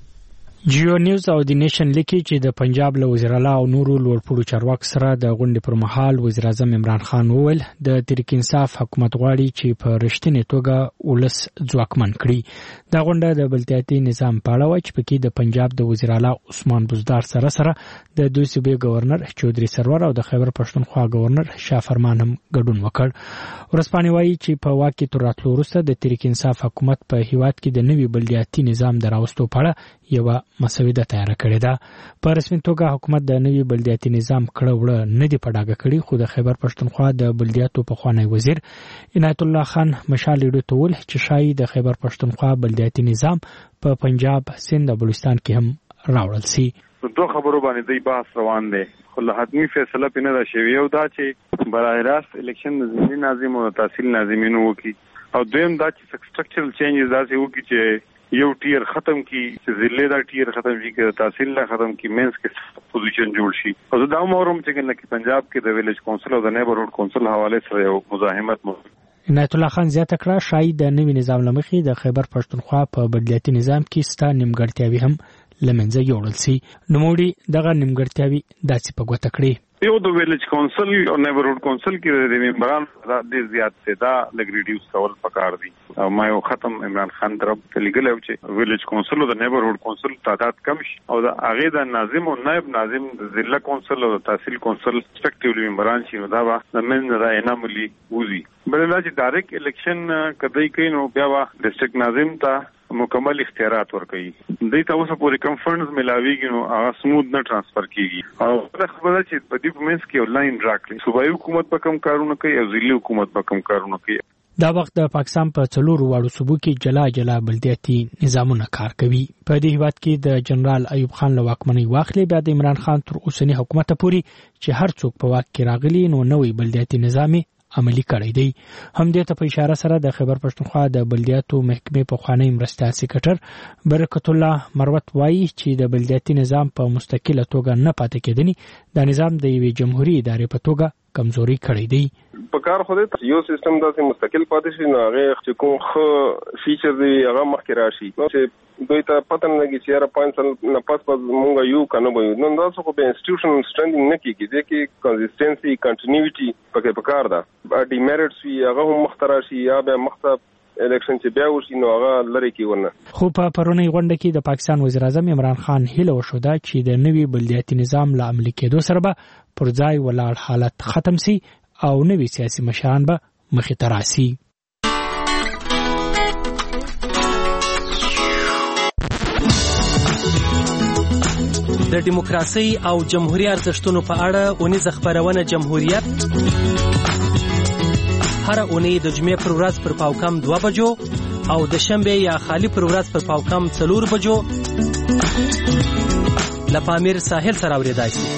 جیو نیوز او د نیشن لیکي چې د پنجاب له وزیر اعلی او نورو لوړپوړو چارواکو سره د غونډې پر مهال وزیر اعظم عمران خان وویل د تحریک انصاف حکومت غواړي چې په رښتینې توګه ولس ځواکمن کړي. دا غونډه د بلدیاتي نظام په اړه وه چې پکې د پنجاب د وزیر اعلی عثمان بزدار سره سره د دوی صوبې گورنر چودري سرور او د خیبر پښتونخوا گورنر شاه فرمان هم ګډون وکړ. ورسپانې وایي چې په واک کې تر راتلو وروسته د تحریک انصاف حکومت په هیواد کې د نوي بلدیاتي نظام د راوستو په اړه یوه مسوده تیار کړې ده. په رسمي توګه حکومت د نوي بلدیاتي نظام کړه وړه نه دی په ډاګه کړي، خو د خیبر پښتونخوا د بلدیاتو پخوانی وزیر عنایت الله خان مشال ریډیو ته وویل چې شایي د خیبر پښتونخوا بلدیاتي نظام په پنجاب، سند او بلوچستان کې هم راوړل سي. دوه خبرو باندې دی بحث روان دی، خو له حتمي فیصله پې نه ده شوې. یو دا چې براه راست الیکشن نظامي ناظم او تحصیل ناظمینو وکړي، او دویم دا چې سټرکچرل چینجز داسې وکړي چې یو ټیر ختم کی چې ضلع دا ټیر ختم شي کې تحصیل لا ختم کی مینس کې پوزیشن جوړ شي. او دا مورم چې کنه کې پنجاب کې د ویلیج کونسل او د نیبرهوډ کونسل حواله سره یو مزاحمت مو. عنایت الله خان زیاته کړه شاید د نوي نظام لمخې د خیبر پښتونخوا په بلدیاتي نظام کې ستا نیمګړتیاوي هم لمنځه یوړل سي. نوموړي دغه نیمګړتیاوي داسې په ګوته کړې. یو د ویلیج کونسل او نیبرهوډ کونسل کې د ممبران د زیات څه دا لګ ریډیوس کول پکار دي. او ما یو ختم عمران خان طرف ته لیکل او چې ویلیج کونسل او د نیبرهوډ کونسل تعداد کم شي او د هغه د ناظم او نائب ناظم د ضلع کونسل او د تحصیل کونسل ریسپیکټیولی ممبران شي. نو دا به د من را اناملی وزي. بل دا چې ډایرکټ الیکشن کدی کوي نو بیا وا ډیسټریکټ ناظم ته مکمل اختیارات ورکړي. دوی ته اوسه پورې کم فنډز ملاويږي نو هغه سموث نه ترانسفر کیږي. او دا خبره چې په دې پمنس کې یو لاین راکړي، صوبایي حکومت په کم کارونه کوي او ضلعي حکومت په کم کارونه کوي. دا وخت د پاکستان په څلورو واړو صوبو کې جلا جلا بلدیاتي نظامونه کار کوي. په دې هیواد کې د جنرال ایوب خان له واکمنۍ واخلې بیا د عمران خان تر اوسني حکومت پورې چې هر څوک په واک کې راغلي نو نوې بلدیاتي نظام عملی کړی دی. هم دې ته په اشاره سره د خیبر پښتونخوا د بلدیاتو محکمې پخوانی مرستیال سکرټر برکت الله مروت وایي چې د بلدیاتي نظام په مستقله توګه نه پاتې کېدنی د نظام د یوې جمهوریت ادارې په توګه کمزوري کړی دی. په کار خو دې یو سیستم داسې مستقل پاتې شي نو هغه چې کوم خو فیچر دی هغه مخکې راشي نو چې دوی ته پته نه لګي چې یاره پنځه سال نه پس پس مونږ یو کنه به یو نو تاسو خو به انسټیټیوشن سټرنګ نه کیږي ځکه کنسیستنسي کنټینیوټي پکې پکار ده ډیمریټس وی هغه هم مخترا شي یا به مخته الیکشن چې بیا وشي نو هغه لری کیونه. خو په پرونی غونډه کې د پاکستان وزیر اعظم عمران خان هیله وشوده چې د نوي بلدیاتي نظام له عملي کېدو سره به پر ځای ولاړ حالت ختم سي او نوي سیاسي مشران به مخې ته راسي. د دیموکراسي او جمهوریت ارزښتونو په اړه اونیزه خبرونه جمهوریت هر اونۍ د جمعې پر ورځ پر پاوکم دوه بجو او د شنبه یا خالی پر ورځ پر پاوکم څلور بجو له پامیر ساحل سره اورېدای شي.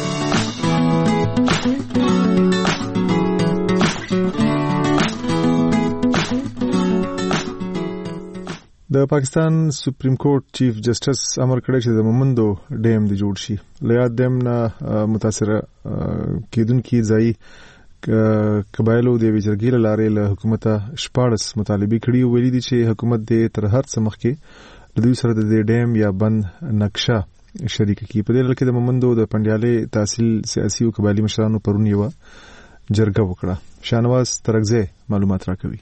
د پاکستان سپریم کورټ چیف جسټس امر کړی چې د مومندو ډیم د جوړ شي. له یاد ډیم نه متاثر کېدونکي ځایي قبایلو د ویجرګي لارې له حکومت شپاړس مطالبه کړي ویلي دي چې حکومت د تر هر څه مخکې د دوی سره د ډیم یا بند نقشه شریک کړي. په دې لړ کې د مومندو د پنډیالې تحصیل سیاسي او قبایلي مشرانو پرون یو جرګه وکړه. شانواز ترغزه معلومات راکوي.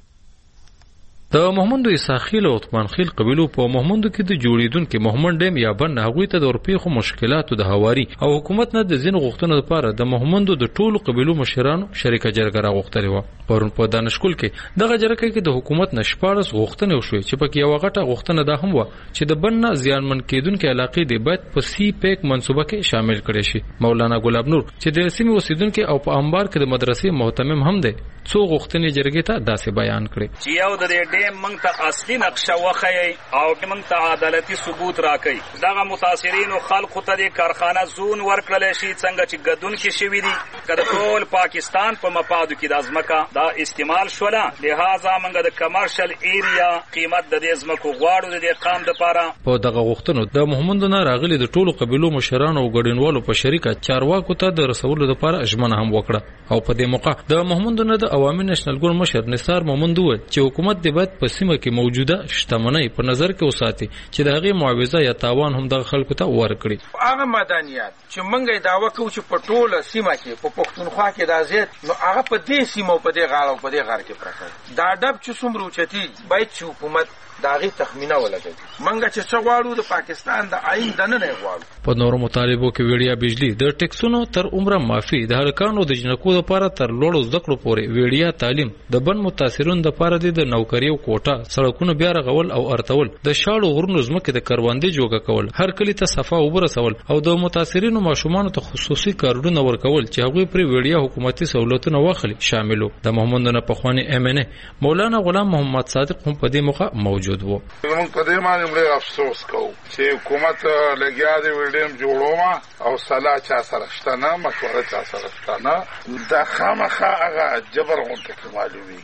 د محمد اساخیل او عثمان خیل قبیلو په محمد کې د جوړیدونکو محمد ډیم یا بند هغوی ته د اورپیخو مشکلاتو د هواري او حکومت نه د زین غوښتنو لپاره د محمد د ټولو قبیلو مشرانو شریکه جرګه راغوښتلې و. پرون په دانشکول کې دغه جرګه کې د حکومت نشپارس غوښتنې وشوې چې پکې یو غټه غوښتنه ده هم و چې د بند نه زیانمن کېدونکو علاقې د باید په سی پیک منصوبه کې شامل کړي شي. مولانا ګلاب نور چې د سیمې اوسیدونکو او په انبار کې د مدرسې محتمم هم دی څو غوښتنې جرګې ته داسې بیان کړي چې یو د دې موږ ته اصلي نقشه وخی او موږ ته عدالتي ثبوت راکړي. دغه متاثرینو خلکو ته د کارخانه زون ورکړل شي څنګه چې ګدون کې شوی دي کله ټول پاکستان په مفادو کې د ازمکا دا استعمال شوله. لہذا موږ د کمرشل ایریا قیمت د دې ازمکو غواړو د دې قام لپاره. په دغه غوښتنو د محمد نه راغلي د ټولو قبیلو مشرانو او ګډونوالو په شریکه چارواکو ته د رسولو لپاره ژمنه هم وکړه او په دې موقع د محمد نه د عوامي نېشنل ګوند مشر نثار مومند وویل چې حکومت د باید په سیمه کې موجوده شتمنۍ په نظر کې وساتي چې د هغې معاوضه یا تاوان هم دغه خلکو ته ورکړي. هغه مدنیات چې موږ یې دعوه کوو چې په ټوله سیمه کې په پښتونخوا کې دا زیات نو هغه په دې سیمه په دې غاړه او په دې غار کې پراته دا ډب چې څومره اوچتي باید چې حکومت دا غي تخمینه ولګي. منګه چې څو غواړو د پاکستان د آئین دنه نه غواړو. په نورو مطالبو کې ویډیا بجلی د ټیکسونو تر عمره معافي د هلکانو د جنکو لپاره تر لوړو زده کړو پورې ویډیا تعلیم د بن متاثرون لپاره د نوکری او کوټه سړکونو بیا رغول او ارتول د شاړو غرونو زمکه د کروندې جوګه کول هر کلی ته صفه او برسول او د متاثرینو ماشومان ته خصوصي کارونه ورکول چې هغه پر ویډیا حکومتي سہولتونه واخلي شاملو. د محمد نه پخوانی ام ان ا مولانا غلام محمد صادق هم په دې موقع موجود و. موږ په دې باندې ډېر افسوس کوو چې حکومت لګیا دی ویډیم جوړوما او سلا چا سره شته نه مشوره چا سره شته نه دا خامخا هغه جبر غونډه معلومي.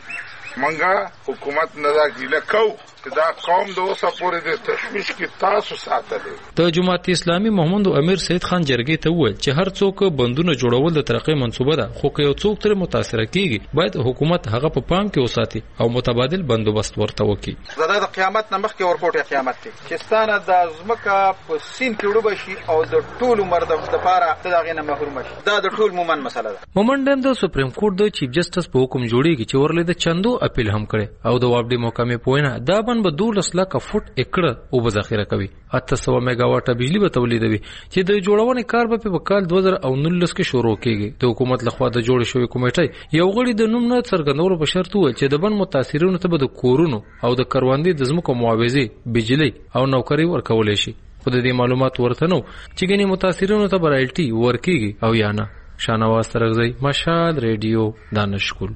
منګه حکومت نه دا ګیله کوو دا قوم د اوسه پورې د تشویش کې تاسو ساتلې. د جماعت اسلامي محمد امیر سید خان جرګې ته وویل چې هر څوک بندونه جوړول د ترقې منصوبه ده خو که یو څوک تر متاثر کیږي باید حکومت هغه په پام کې وساتي او متبادل بندوبست ورته وکړي. زړه د قیامت نه مخکې ورکوټه قیامت دی چې ستانه د ازمکه په سین کې وړو بشي او د ټول مرد د لپاره دغه نه محروم شي. دا د ټول مومن مسله ده. مومن ډیم د سپریم کورټ د چیف جسټس په حکم جوړیږي چې ورلې د چندو اپیل هم کړي او د وابډي محکمې په وینا دا بن به دولس لکه فوټ اکړه او به ذخیره کوي. اته سوه میگا واټه بجلی به تولیدوي چې د جوړونې کار به په کال دوه زره نولس کې شروع کیږي. د حکومت لخوا د جوړ شوی کمیټه یو غړي د نوم نه څرګندولو په شرط وویل چې د بن متاثرینو ته به د کورونو او د کروندې د ځمکو معاوضې بجلی او نوکری ورکول شي. خو د دې معلومات ورته نو چې ګنې متاثرینو ته برایلټي ورکیږي او یا نه. شانواز ترغزی مشال ریډیو دانشکول.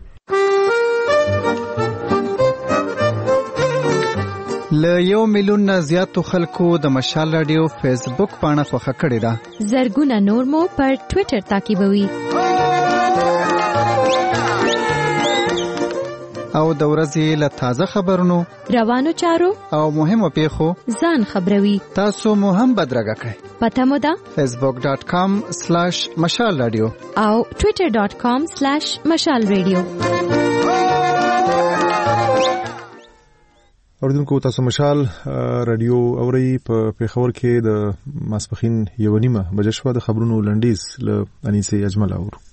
له یو میلیون نه زیاتو خلکو د مشال رادیو فیسبوک پاڼه خوښه کړې ده. زرګونه نور مو پر ټوئیټر تعقیبوي. او د ورځې له تازه خبرونو روانو چارو او مهمو پیښو ځان خبروي. تاسو مو هم بدرګه کړئ. پته مو ده فیسبوک ډاٹ کام سلیش مشال رادیو او ټویټر ډاٹ کام سلیش مشال رادیو. اوردونکو تاسو مشال رادیو اوري په پیښور کې د ماسپخین یو نیمه بجې شو د خبرونو لنډیز له انیسه اجمل اورو.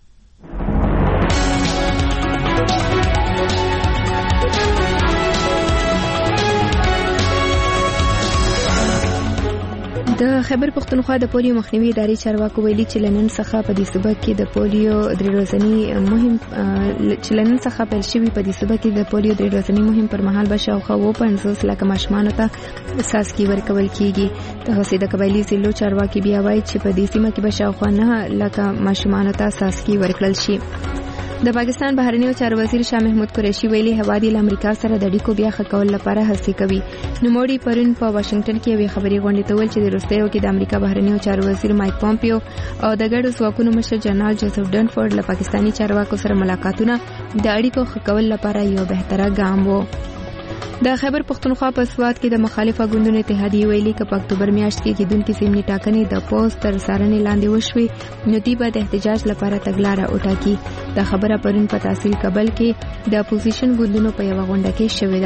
د خیبر پختونخوا د پولیو مخنیوي ادارې چارواکو ویلي چې لنن څخه په دې صوبه کې د پولیو درې ورځنی مهم چې لنن څخه پیل شوی په دې صوبه کې د پولیو درې ورځنی مهم پر مهال به شاوخوا اووه پنځوس لکه ماشومان ته څاڅکي ورکول کیږي. د حسین قبایلی ضلعو چارواکي بیا وایي چې په دې سیمه کې به شاوخوا نه لکه ماشومان ته څاڅکي ورکړل شي. د پاکستان بهرنیو چارو وزیر شاه محمود قریشي ویلي هوادي له امریکا سره د اړیکو بیا ښه کول لپاره هڅې کوي. نوموړي پرون په واشنگټن کې یوې خبري غونډې ته ویل چې د روسیې کې د امریکا بهرنیو چارو وزیر مایک پومپیو او د ګډو ځواکونو مشر جنرال جوزف ډنفورد له پاکستاني چارواکو سره ملاقاتونه د اړیکو ښه کول لپاره یو بهتره ګام وو. د خیبر پختونخوا په سواد کې د مخالفه ګوندونو اتحادیه ویلي چې په اکتوبر میاشت کې کېدونکې ضمني ټاکنې د پوز تر څارنې لاندې وشوې نو دوی به د احتجاج لپاره تګلاره وټاکي. دا خبره پرون په تحصیل کابل کې د اپوزیشن ګوندونو په یوه غونډه کې شوې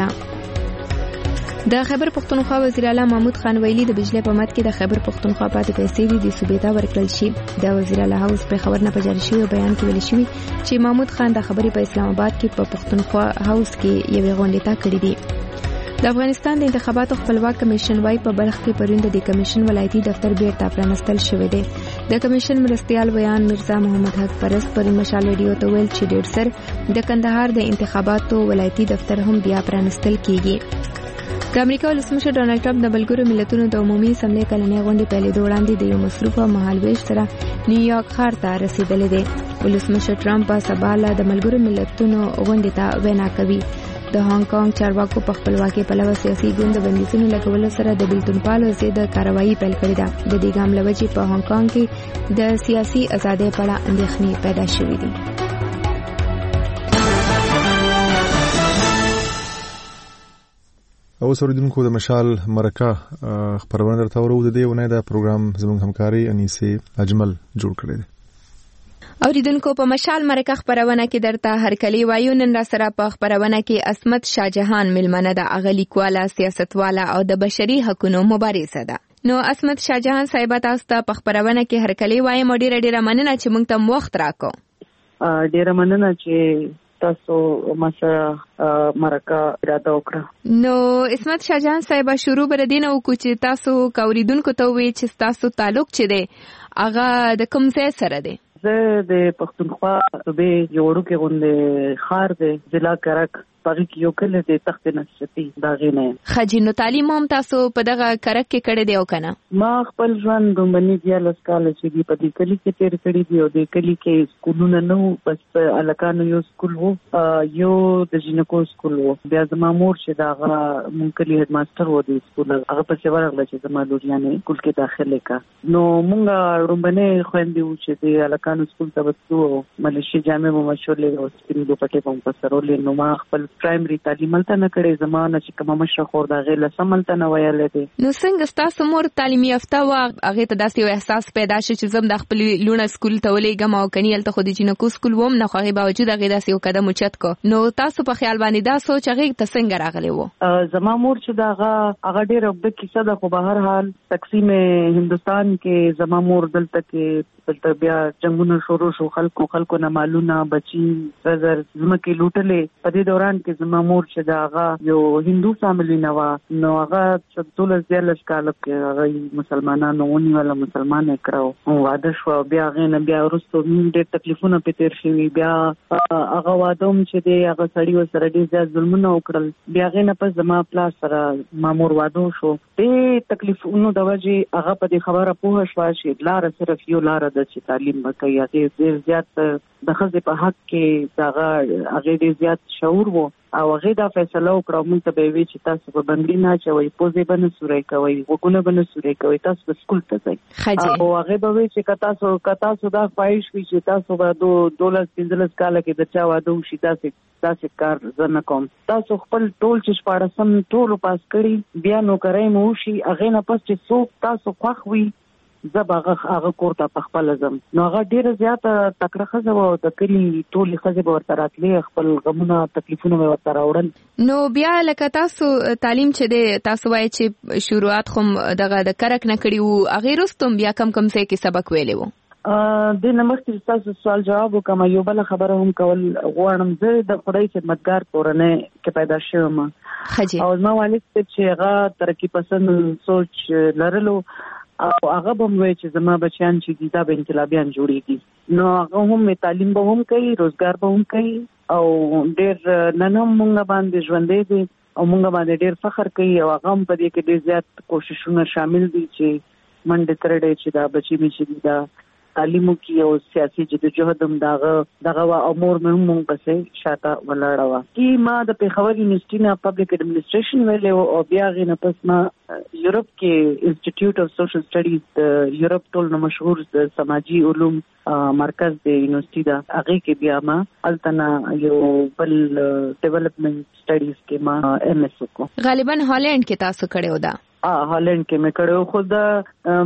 ده. د خیبر پختونخوا وزیر اعلی محمود خان ویلي د بجلی په مد کې د خیبر پختونخوا پاتې پیسې دي د صوبې ته ورکړل شي. د وزیر اعلی هاوس په خبر نه په جاری شوی بیان کې ویل شوی چې محمود خان د خبرې په اسلام آباد کې په پختونخوا هاوس کې یوه غونډه تا کړې دي. د افغانستان د انتخاباتو خپلواک کمیشن وايي په بلخ کې پرون د دې کمیشن ولایتي دفتر بیرته پرانستل شوی دی. د کمیشن مرستیال ویان مرزا محمد حق پرست پر مشال رادیو ته ویل چې ډېر سر د کندهار د انتخاباتو ولایتي دفتر هم بیا پرانستل کیږي. د امریکا ولسمشر ډانلډ ټرمپ د ملګرو ملتونو د عمومي اسمبلی کلنۍ غونډې پیلېدو وړاندې د یو مصروفه مهالویش سره نیویارک ښار ته رسیدلی دی. ولسمشر ټرمپ په سبا له د ملګرو ملتونو غونډې ته وینا کوي. د هانګ کانګ چارواکو په خپلواکۍ پلوه سیاسي ګوند د بندیزونو لګولو سره د بیلتونپالو ضد کاروایي پیل کړې ده. د دې ګام له وجې په هانګ کانګ کې د سیاسي ازادۍ په اړه اندېښنې پیدا شوې دي. او سوریدونکو د مشال مرکه خبرونه درته ورو د دې ونه د پروګرام زموږ همکاري انیسه اجمل جوړ کړی دی. اوریدونکو په مشال مرکه خبرونه کې درته هرکلی وایو. نن را سره په خبرونه کې عصمت شاهجهان ملمنه د اغلیکواله سیاستواله او د بشري حقوقو مبارزه ده. نو عصمت شاهجهان صاحب تاسو ته په خبرونه کې هرکلی وایم. ډیره ډیره مننه چې موږ ته وخت راکو. ډیره مننه چې تاسو مسره مرکه اراده وکړه. نو عصمت شاهجهان صاحب شروع بر دینه وکړو چې تاسو کوریدونکو ته وی چې تاسو تعلق چي دی هغه د کوم ځای سره دی؟ زه د پښتونخوا صوبې جوړو کې غونډه خار دی ضلع کرک پاره کې یو کله د تخت نشتی دا غینه خجینو تعلیم هم تاسو په دغه کرک کې کړی دی او کنه؟ ما خپل ژوند دومنی دی لسکاله چې دی په دې کلی کې تیر کړی دی او د کلی کې سکولونه نو بس الکانو یو سکول وو یو د جنکو سکول وو. بیا زما مور چې داغه مونږ کلی هډ ماستر وو د سکول هغه په څیر ورغله چې زما لوريانه سکول کې داخله کا نو مونږ رومبنه خويندې و چې د الکانو سکول ته وڅو ملیشي جامع مو مشولې او سپین دوپټه په پسرولې نو ما خپل پرایمري تعلیم ملته نه کړې زمانه چې کومه مشره خور دا غیله سملته نه ویلې دي. نو څنګه تاسو مور تعلیمي یافته و هغه ته داسې احساس پیدا شي چې زم د خپل لونه سکول ته ولېګم او کنيل ته خو د جنکو سکول ووم نه خو هغه باوجود هغه داسې یو قدم اوچت کو. نو تاسو په خیال باندې دا سوچ هغه ته څنګه راغلی وو؟ زما مور چې داغه هغه ډېر وګړي کیسه ده خو به هر حال تقسیم هندستان کې زما مور دلته کې دلته بیا جنگونه شروع شو خلکو خلکو نه مالونه بچي زر زمکه لوټلې په دې دوران کې زما مور چې داغه یو هندو فاميلي نه و نو هغه ټول ځل کال کې هغه مسلمانانو ونی ولا مسلمان کړو او واده شو بیا غینه بیا ورستو ډېر تکلیفونه په تیر شوی بیا هغه وادوم چې دی هغه سړی وسره ډېر ځل ظلمونه وکړل بیا غینه پس زما پلاس سره مامور وادو شو دې تکلیفونو د وجې هغه په دې خبره پوه شو چې لار صرف یو لار د چې تعلیم وکړي هغه ډېر زیات د خزې په حق کې داغه هغه ډېر زیات شعور وو او هغه دا فیصله وکړه مونږ ته به وی چې تاسو په بندي نه چوي پوزې باندې سورې کوي وګونه باندې سورې کوي تاسو په سکول ته ځئ او هغه به وی چې تاسو تاسو دا خواهش وی چې تاسو به دو ډالر پنځلس کاله کې د چا واده وشي تاسو تاسو کار زنه کوم تاسو خپل ټول چې شپارسم ټول پاس کړی بیا نو کوي مو شي هغه نه پس چې څوک تاسو خوښ وي زبغه هغه کوړه په خپل ځم نو هغه ډیره زیاته تکړه خزه و د کلی ټول خزه به ورته راتلې خپل غمونه تکلیفونه ورته راوړل نو بیا لکه تاسو تعلیم چې د تاسو وای چې شروعات خو دغه د کرک نه کړی وو هغه رستم بیا کم کم څه کې سبق ویلې وو ا د نمخې تاسو سوال جواب وکم یو بل خبره هم کول غواړم زه د خدای خدمتګار پورنه کې پیدا شوم او ما والد چې هغه ترقی پسند سوچ لرلو او هغه به وایي چې زما بچیان چې دي دا به انقلابیان جوړیږي نو هغه هم تعلیم به هم کوي روزګار به هم کوي او ډېر نن هم مونږ باندې ژوندې دي او مونږ باندې ډېر فخر کوي او هغه هم په دې کې ډېر زیات کوششونه شامل دي چې منډه ترډې چې دا بچی می چې دا تعلیمو کې او سیاسي جدوجہد هم داغه دغه امور مې هم پسې شاته ولاړه و کی ما د پیښور یونیورسيټي نه پبلک اډمنسټریشن ویلې او بیا غي نه پس ما یورپ کې انسټیټیوټ اف سوشل سټډیز د یورپ ټول نو مشهور د سماجی علوم مرکز د یونیورسيټي دا هغه کې بیا ما التنا یو بل ډیولپمنٹ سټډیز کې ما ایم ایس کو غالبا هالند کې تاسو کړو دا اه هالند کې مې کړو خود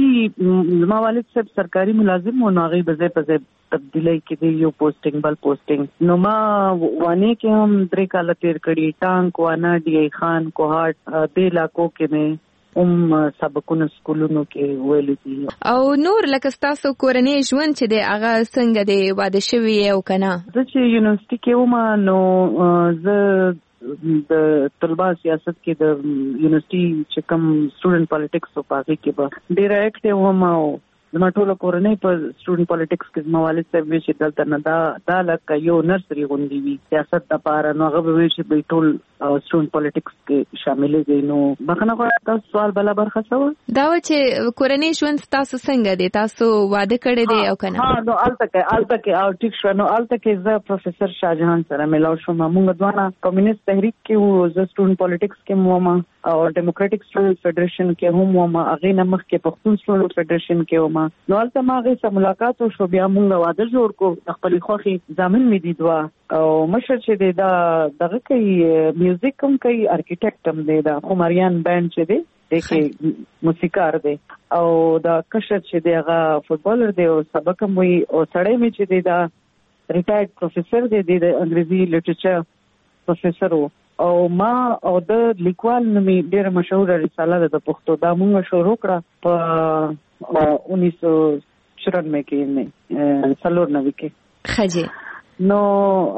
باقی زما والد صاحب سرکاري ملازم و ناغي بځه پځه تبدیلی کې دی یو پوسټینګ بل پوسټینګ نو ما وانی کې هم درې کال تیر کړی ټانک وانا ډی ای خان کوهاټ د علاقو کې مې ام سبقونه سکولونو کې ویل دي او نور لکه تاسو کورنۍ ژوند چې دی هغه څنګه دی واده شوی او کنه زه چې یونیورسيټي کې وم نو زه د طلبه سیاست کې د یونیورسيټي چې کوم سټوډنټ پالیټکس او پاګه کې به ډیر اکټیو وم او زما ټول کورنۍ په سټوډنټ پالیټکس کې زما والد صاحب چې دلته نه دا دا لکه یو نرسري غونډي وي سیاست لپاره نو هغه به چې به ټول سټوډنټ پالیټکس کې شاملې دي نو بخنه غواړم تاسو سوال بل برخه سو دا چې کورنۍ ژوند تاسو څنګه دي تاسو واده کړی دی او کنه ها نو الته کې الته کې او ټیک شو نو الته کې زه پروفیسور شاهجهان سره ملاو شوم موږ دوه کمیونست تحریک کې وو زه سټوډنټ پالیټکس کې وم او ډیموکراټک سټوډنټ فدریشن کې هم وم هغه نمخ کې پښتون سټوډنټ فدریشن کې وم نو البته ما غي سره ملاقات وشو بیا موږ واده جوړ کو خپل خوخي ځامن مې دي دوا او مشر چې دا دغه کوي میوزیک هم کوي ارکیټیکټ هم دی دا خماریان بانډ چې دی دغه موسیقار دی او دا کشر چې دی هغه فوتبالر دی او سبق هم وي او سړی مې چې دی دا ریټایرډ پروفیسور دی د انګریزي لټریچر پروفیسور او ما او د لیکوال نومي ډېر مشهور رساله ده د پښتو دا موږ شروع کړه په انیس سو چورانوے کې نه څلور نوي کې خجه نو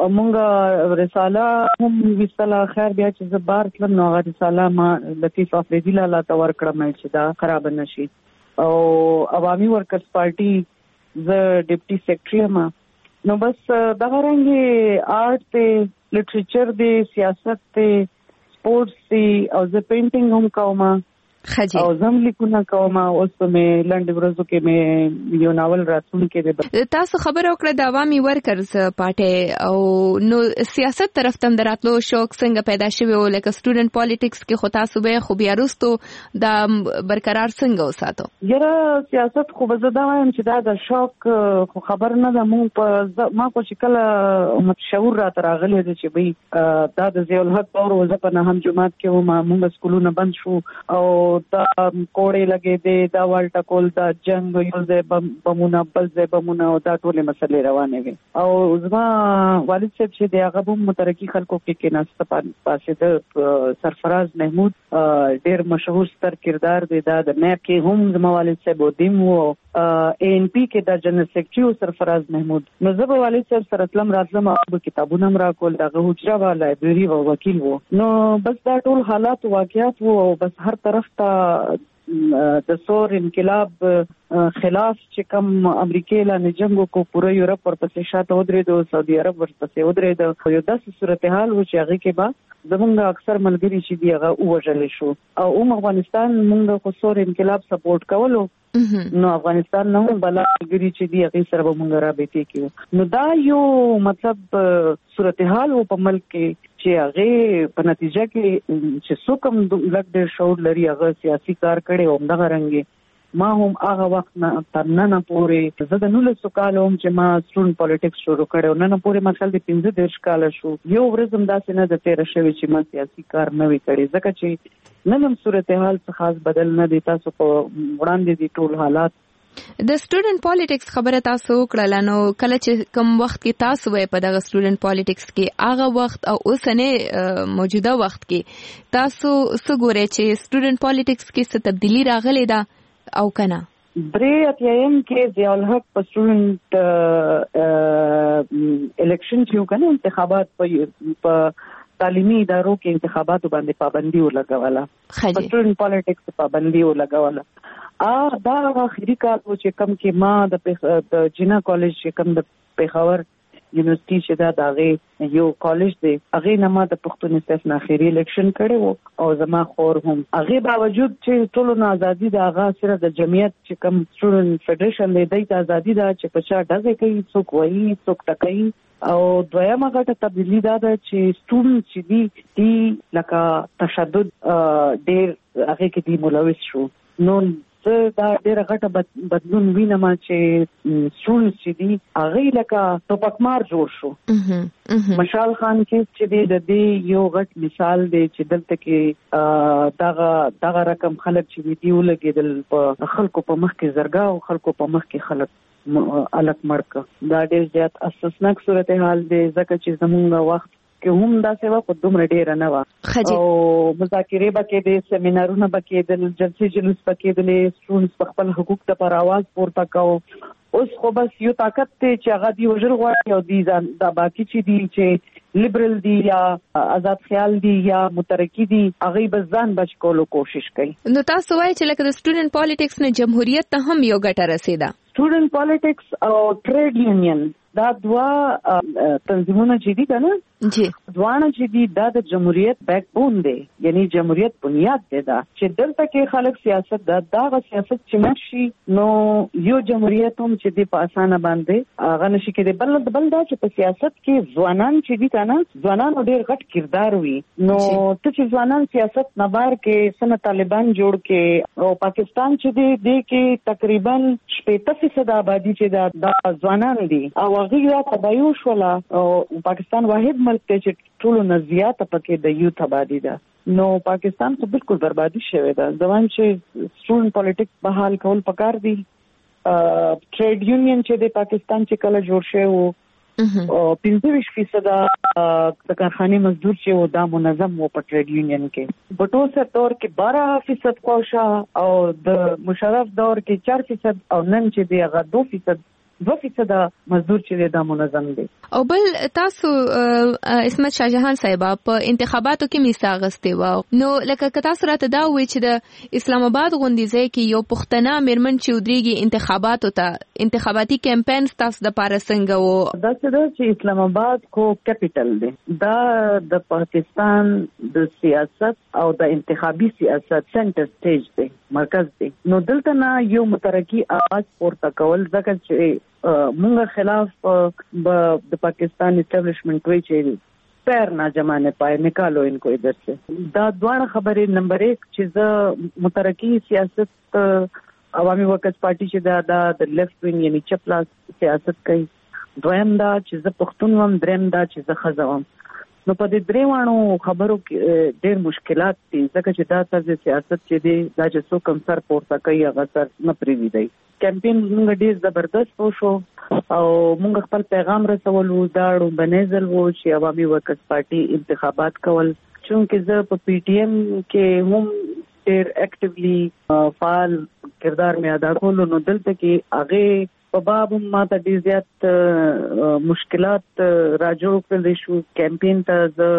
موږ رساله هم وسلا خیر بیا چې زبر کړم نو هغه رساله ما لطیف افریدی لاله تا ور کړم چې دا خراب نشي او عوامي ورکرز پارټي ز ډیپټي سیکریټری ما نو بس دا رنګي آرټ ته لټریچر دی سیاست ته سپورتس دی او ز پینټینګ هم کوم خجی او زم لیکونه کوم اوس په مې لنډ ورځو کې مې یو ناول راتون کې ده تاسو خبر اوکړه د عوامي ورکرز پارټي او نو سیاست طرف تم دراتلو شوق څنګه پیدا شوی او لکه سټوډنټ پالیټکس کې خو تاسو به خو بیا وروستو د برقرار څنګه وساتو یره سیاست خو به زدا وایم چې دا د شوق خو خبر نه ده مونږ په ما کو شکل متشور را تراغلی دي چې به دا د زیول حق اور وزه په نه هم جماعت کې و ما مونږ سکولونه بند شو او دا کوړې لګې دي دا والټا کول دا جنگ یو ځای بمونه بل ځای بمونه او دا ټولې مسلې روانې وي او زما والد صاحب چې دی هغه هم مترقي خلکو کې کې ناست پاسې د سرفراز محمود ډېر مشهور ستر کردار دی دا د میپ کې هم زما والد صاحب ودیم وو ای ان پی کې د جنرال سیکریټری سرفراز محمود نو زه به والد صاحب سره تلم راتلم او کتابونه هم راکول دغه حجره و لایبرری و وکیل وو نو بس دا ټول حالات واقعیات وو او بس هر طرف ته د سور انقلاب خلاف چې کوم امریکای له جنگو کو پوره یورپ ورپسې شاته ودرېدو سعودي عرب ورپسې ودرېدو یو داسې صورتحال و چې هغه کې به زمونږ اکثر ملګري چې دی هغه وژل شو او اوم افغانستان موږ خو سور انقلاب سپورټ کولو نو افغانستان نو بل ملګري چې دی هغه سره به موږ رابطې کیو نو دا یو مطلب صورتحال و په ملک کې چې هغه په نتیجه کې چې څوک هم لږ ډېر شعور لري هغه سیاسي کار کړي او دغه رنګ ما هم هغه وخت نه تر نن پورې زه د نولسو کالو هم چې ما سټوډنټ پالیټکس شروع کړو نن پورې مثلا د پنځه دېرش کاله شو یو ورځ هم داسې نه د تېره شوې چې ما سیاسي کار نه وي کړی ځکه چې نن هم صورتحال څه خاص بدل نه دی تاسو په وړاندې دي ټول حالات د سټوډنټ پالیټکس خبره تاسو وکړه نو کله چې کوم وخت کې تاسو وای په دغه سټوډنټ پالیټکس کې هغه وخت او اوسنه موجوده وخت کې تاسو څه ګورئ چې سټوډنټ پالیټکس کې څه تبدیلی راغلی ده او کنه درې اتیایم کې ضیاء الحق په سټوډنټ الیکشن چې کنه انتخابات په تعلیمي ادارو کې انتخاباتو باندې پابندي ولګوله په سټوډنټ پالیټکس پابندي ولګوله ا دا اخري کال چې کم کې ما د جنا کالج چې کم د پیښور یونیورسيټي چې دا دغه یو کالج دی هغه نه ما د پښتون استف نه اخیری الیکشن کړو او زما خور هم هغه باوجود چې ټولو نه ازادي د هغه سره د جمعیت چې کم سټوډنټ فدریشن دی د ازادي دا چې په چا ډزې کوي څوک وایي څوک ټکوي او دویمه غټه تبدیلی دا ده چې سټوډنټ چې دی دی لکه تشدد ډېر هغه کې دی ملوث شو نو دا ډېر غټه بدلون وینم چې سټوډنټ چې دی هغه لکه ټوپکمار جوړ شو مشال خان کې چې دی د دې یو غټ مثال دی چې دلته کې دغه دغه رقم خلک چې دی ولګېدل په خلکو په مخ کې زرګا او خلکو په مخ کې خلک الک مرک دا ډېر زیات اساسناک صورتحال دی ځکه چې زمونږ وخت کې هم دا سیوا په دومره ډیره نه و او مذاکرې بکې د سیمینارونو بکې د جلسې جلوس بکې د سټوډنټس په خپل حقوق ته پر आवाज پورته کاو اوس خو بس یو طاقت ته چې هغه دی وژل غواړي او دی ځان دا باقي چې دی چې لیبرل دی یا آزاد خیال دی یا مترقی دی هغه بس ځان بچ کولو کوشش کوي نو تاسو وایي چې لکه د سټوډنټ پالیټکس نه جمهوریت ته هم یو ګټه رسیده سټوډنټ پالیټکس او ټریډ یونین دا دوا تنظیمونه چې دي کنه جی دوانه چې دي دا د جمهوریت بیک بون دی یعنی جمهوریت بنیاد دی دا چې دلته کې خلک سیاست دا دغه سیاست چې مشي نو یو جمهوریت هم چې دی په اسانه باندې هغه نشي کېدی بل بل دا چې په سیاست کې ځوانان چې دي کنه ځوانان ډېر غټ کردار وي نو ته چې ځوانان سیاست نه بار کې سن طالبان جوړ کې او پاکستان چې دی د کې تقریبا شپږ فیصد آبادی چې دا ځوانان دي او هغه تبایو شولا او پاکستان واحد ملک ته چې ټولو نه زیاته پکې د یوت آبادی ده نو پاکستان ته بالکل بربادي شوی ده ځوان چې سټوډنټ پالیټکس په حال کول پکار دي ټریډ یونین چې د پاکستان چې کله جوړ شوی وو او پنځه فیصد د کارخانه مزدور چې و دا منظم و په ټریډ یونین کې په ټول دور کې بارہ فیصد کوشا او د مشرف دور کې چار فیصد او نن چې دی هغه دو فیصد دو فیصد مزدور چې دا منظم دي او بل تاسو اسمت شاه جهان صاحب په انتخاباتو کې میثاق غستې و نو لکه که تاسو راته دا وایي چې د اسلام آباد غونډې ځای کې یو پښتنه میرمن چې ودرېږي انتخاباتو ته انتخاباتي کمپاین تاسو د پاره څنګه و دا چې اسلام آباد کو کیپټل دی دا د پاکستان د سیاست او د انتخابي سیاست سنټر سټیج دی مرکز دی نو دلته نه یو مترقی आवाज پورته کول ځکه چې مونږ خلاف د پاکستان اسټابلیشمنت وی چې پیر نه جمانے پائے نکالو ان کو ادھر سے دا دوه خبرې نمبر ایک چې ز مترقی سیاست عوامي ورکرز پارټي چې دا د لیفت وینګ یعنی چپ لاس سیاست کوي دویم دا چې ز پښتون وم دریم دا چې ز خزوم نو په دې دریوانو خبرو کې ډېر مشکلات دي ځکه چې دا طرز سیاست چې دی دا چې څوک هم سر پورته کوي هغه سر نه پریوي دی کمپین موږ ډېر زبردست وشو او موږ خپل پیغام رسولو دا ډومبنیزل وو چې عوامي ورکرز پارټي انتخابات کول چونکه زه په پی ټی ایم کې هم ډېر اکټیولی فعال کردار مې ادا کولو نو دلته کې هغه په باب ما ته ډېر زیات مشکلات راجو کړل شو کمپین ته ز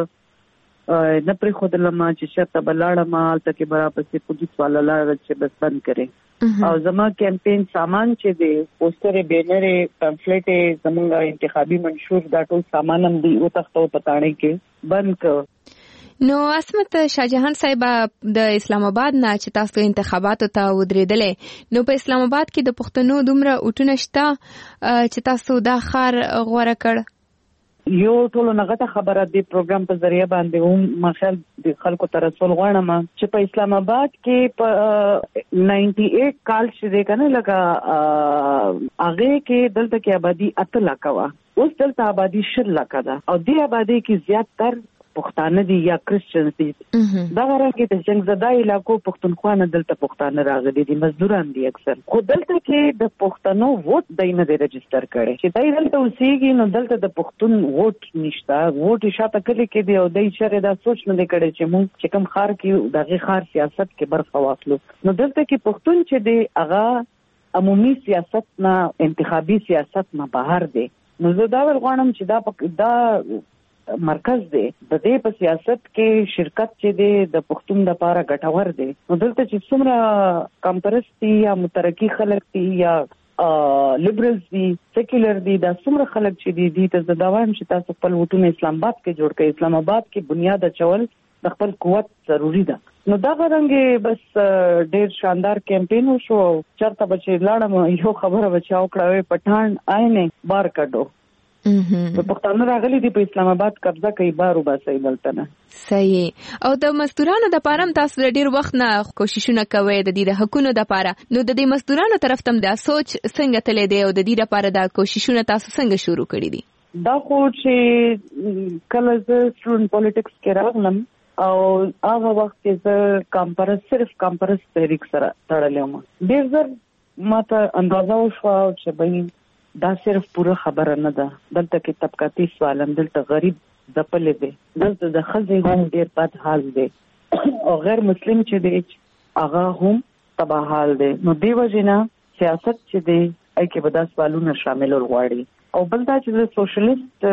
نه پرې خودلم چې شته بلاړه ما ته کې برابر سي پولیس والا لاړ چې بس بند کړي او زما کمپین سامان چې دی پوسټر بینر پمفلټ زمونږ انتخابي منشور دا ټول سامان هم دی او تختو پټاڼي کې بند کړ نو اسمت شاه جهان صاحب د اسلام آباد نه چې تاسو انتخاباتو ته ودرېدلې نو په اسلام آباد کې د پښتنو دومره اوټونه شته چې تاسو دا خار غوړه کړ یو ټولو نغته خبره دی پروګرام په ذریعہ باندې هم مخال د خلکو تر رسول غواړم چې په اسلام آباد کې په نائنٹی ایٹ کال شې کنه لکه هغه کې دلته کې آبادی اته لک وا اوس دلته آبادی شل لک ده او د آبادی کې زیات تر پښتانه دي یا کرسچن دي دا غره کې د جنگ زده علاقو پښتونخوا نه دلته پښتانه راغلي دي مزدوران دي اکثر خو دلته کې د پښتنو ووټ دای نه دی رجستر کړي چې دای دلته اوسېږي نو دلته د پښتون ووټ نشته ووټ شاته کلی کې دی او دای شر دا سوچ نه کړي چې موږ چې کوم خار کې دغه خار سیاست کې برخه واخلو نو دلته کې پښتون چې دی هغه عمومي سیاست نه انتخابي سیاست نه بهر دی نو زه دا ولغواړم چې دا دا مرکز دی د دې په سیاست کې شرکت چې دی د پښتون لپاره ګټور دی نو دلته چې څومره کمپرستی یا مترقی خلک دي یا لیبرلز دي سیکولر دي دا څومره خلک چې دي دي ته دا وایم چې تاسو خپل وټونه اسلام آباد کې جوړ کړئ اسلام آباد کې بنیاد اچول د خپل قوت ضروری ده نو دا غرانګي بس ډېر شاندار کیمپین وشو چرته بچی لاړم یو خبره بچاو کړه پټان آینه بار کډو په پښتانه راغلي دي په اسلام آباد قبضه کوي بارو باسي دلته نه صحیح او د مزدورانو د پاره تاسو ډیر وخت نه کوششونه کوي د دې د حقونو د پاره نو د دې مزدورانو طرف تم د سوچ څنګه تلې دی او د دې لپاره د کوششونه تاسو څنګه شروع کړی دي دا خو چې کله زه سټوډنټ پالیټکس کې راغلم او هغه وخت کې زه کمپرس صرف کمپرس تحریک سره تړلم ډیر زر ماته اندازه وشو چې بین دا صرف پوره خبره نه ده دلته کې طبقاتي سوالم دلته غریب ځپلې دي دلته د خځې هم ډېر بد حال دی او غیر مسلم چې دی هغه هم تباه حال دی نو دی وجنه سیاست چې دی ای کې به دا سوالونه شامل غواړي او بل دا چې د سوشلیست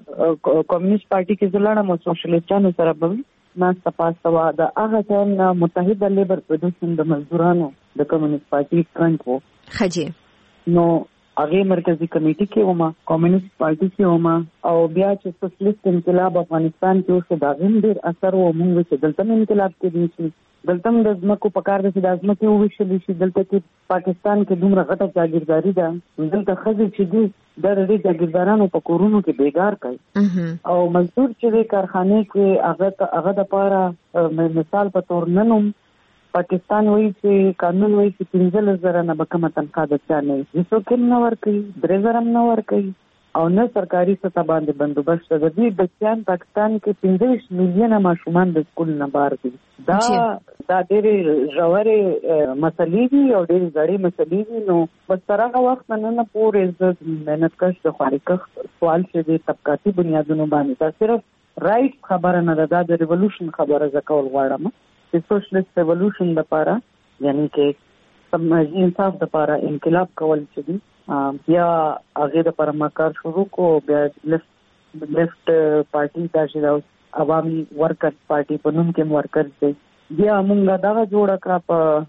کمیونست پارټي کې ځلانه مو سوشلیستانو سره به ما تاسو دا هغه څنګه متحده لیبر پروډکشن د مزدورانو د کمیونست پارټي فرنٹ وو خجی نو هغه مرکزی کمیټه کې ومه کمیونست پارټي کې ومه او بیا چې سوشلیست انقلاب افغانستان کې اوسه دا غیم ډیر اثر و موږ چې دلته انقلاب کې دي چې دلته د ځمکو په کار د ځمکو کې وښلې شي دلته کې پاکستان کې دومره غټه جاګیرداري ده دلته خځې چې دي د دې جاګیردارانو په کورونو کې بیګار کوي او مزدور چې د کارخانه کې هغه هغه د پاره مثال په تور ننوم پاکستان وایي چې قانون وایي چې پنځه زره نه به کومه تنخواه د چا نه وي هېڅوک هم نه ورکوي درې زره هم نه ورکوي او نه سرکاري سطح باندې بندوبست د دې بچیان پاکستان کې پنځه ویشت میلیونه ماشومان د سکول نه بهر دي دا دا ډېرې ژورې مسلې دي او ډېرې زړې مسلې دي نو بس تر هغه وخت نه نه پورې زه محنتکش د خواریکښ سوال چې د طبقاتي بنیادونو باندې دا صرف رایټ خبره نه ده دا د ریولوشن خبره زه کول غواړم د سوشلیست ریولوشن لپاره یعنی کې سماجی انصاف لپاره انقلاب کول چې دي بیا هغه د پر مکار شروع کو بیا لیفت لیفت پارټي دا چې عوامي ورکر پارټي په نوم کې ورکر دي بیا موږ دا جوړ کړ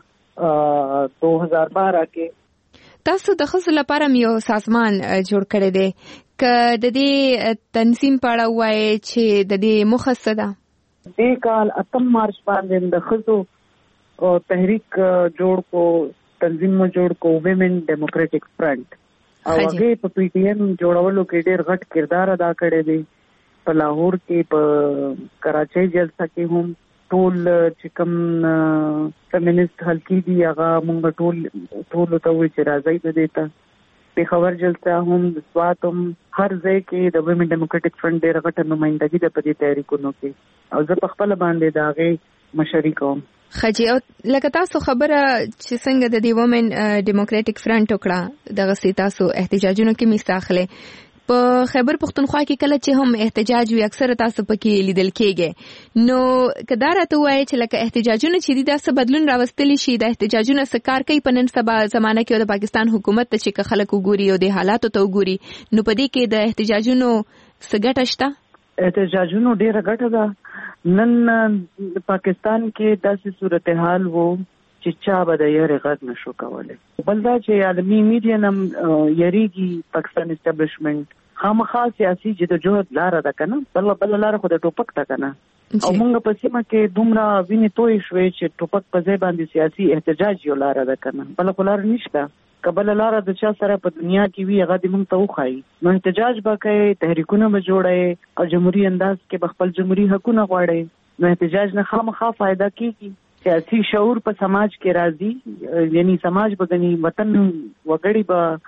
په دو هزار بارہ کې تاسو د خصوص لپاره یو سازمان جوړ کړی دی ک د دې تنظیم په اړه وایي چې د دې مخصصه دې کال اتم مارچ باندې د خزو تحریک جوړ کو تنظیم مو جوړ کو ویمن ډیموکریټک فرنٹ او هغه په پی ټی ایم جوړولو کې ډېر غټ کردار ادا کړی دی په لاهور کې په کراچۍ جلسه کې هم ټول چې کوم فیمینست حلقې دي هغه موږ ټول ټول ته وی چې راځي د دیتا په خبر جلسه هم د سوات هم هر ځای کې د ویمن ډیموکریټک فرنٹ ډېر غټه نمائندګي د پدې تحریکونو کې او زه په خپل باندې دا غي مشري کوم خجی او لکه تاسو خبره چې څنګه د دې وومن ډیموکریټک فرنٹ وکړه دغه سي تاسو احتجاجونو کې میستاخله په خیبر پختونخوا کې کله چې هم احتجاج وي اکثر تاسو پکې لیدل کېږي نو کدار ته وایي چې لکه احتجاجونه چې دي دا څه بدلون راوستلی شي د احتجاجونه څه کار کوي په نن سبا زمانه کې د پاکستان حکومت ته چې خلک وګوري او د حالاتو ته وګوري نو په دې کې د احتجاجونو څه ګټه شته احتجاجونو ډیره ګټه ده نن پاکستان کې داسې صورتحال وو چې چا به د یاري غږ نشو کولای بل دا چې عالمي میډیا نم یریږي پاکستان اسټابلیشمنت خامخا سیاسي جدوجہد لار ده کنه بل بل لار خو د ټوپک تا کنه او موږ په سیمه کې دومره ویني توي شوې چې ټوپک په ځای باندې سیاسي احتجاج یو لار ده کنه بل خو لار نشته کبل لاره د چا سره په دنیا کې وی هغه د مونږ ته وخایي نو احتجاج به کوي تحریکونه به جوړي او جمهوریت انداز کې خپل جمهوریت حقونه غواړي نو احتجاج نه خامخا فائدہ کیږي سیاسي شعور په سماج کې راځي یعنی سماج بدني وطن وګړي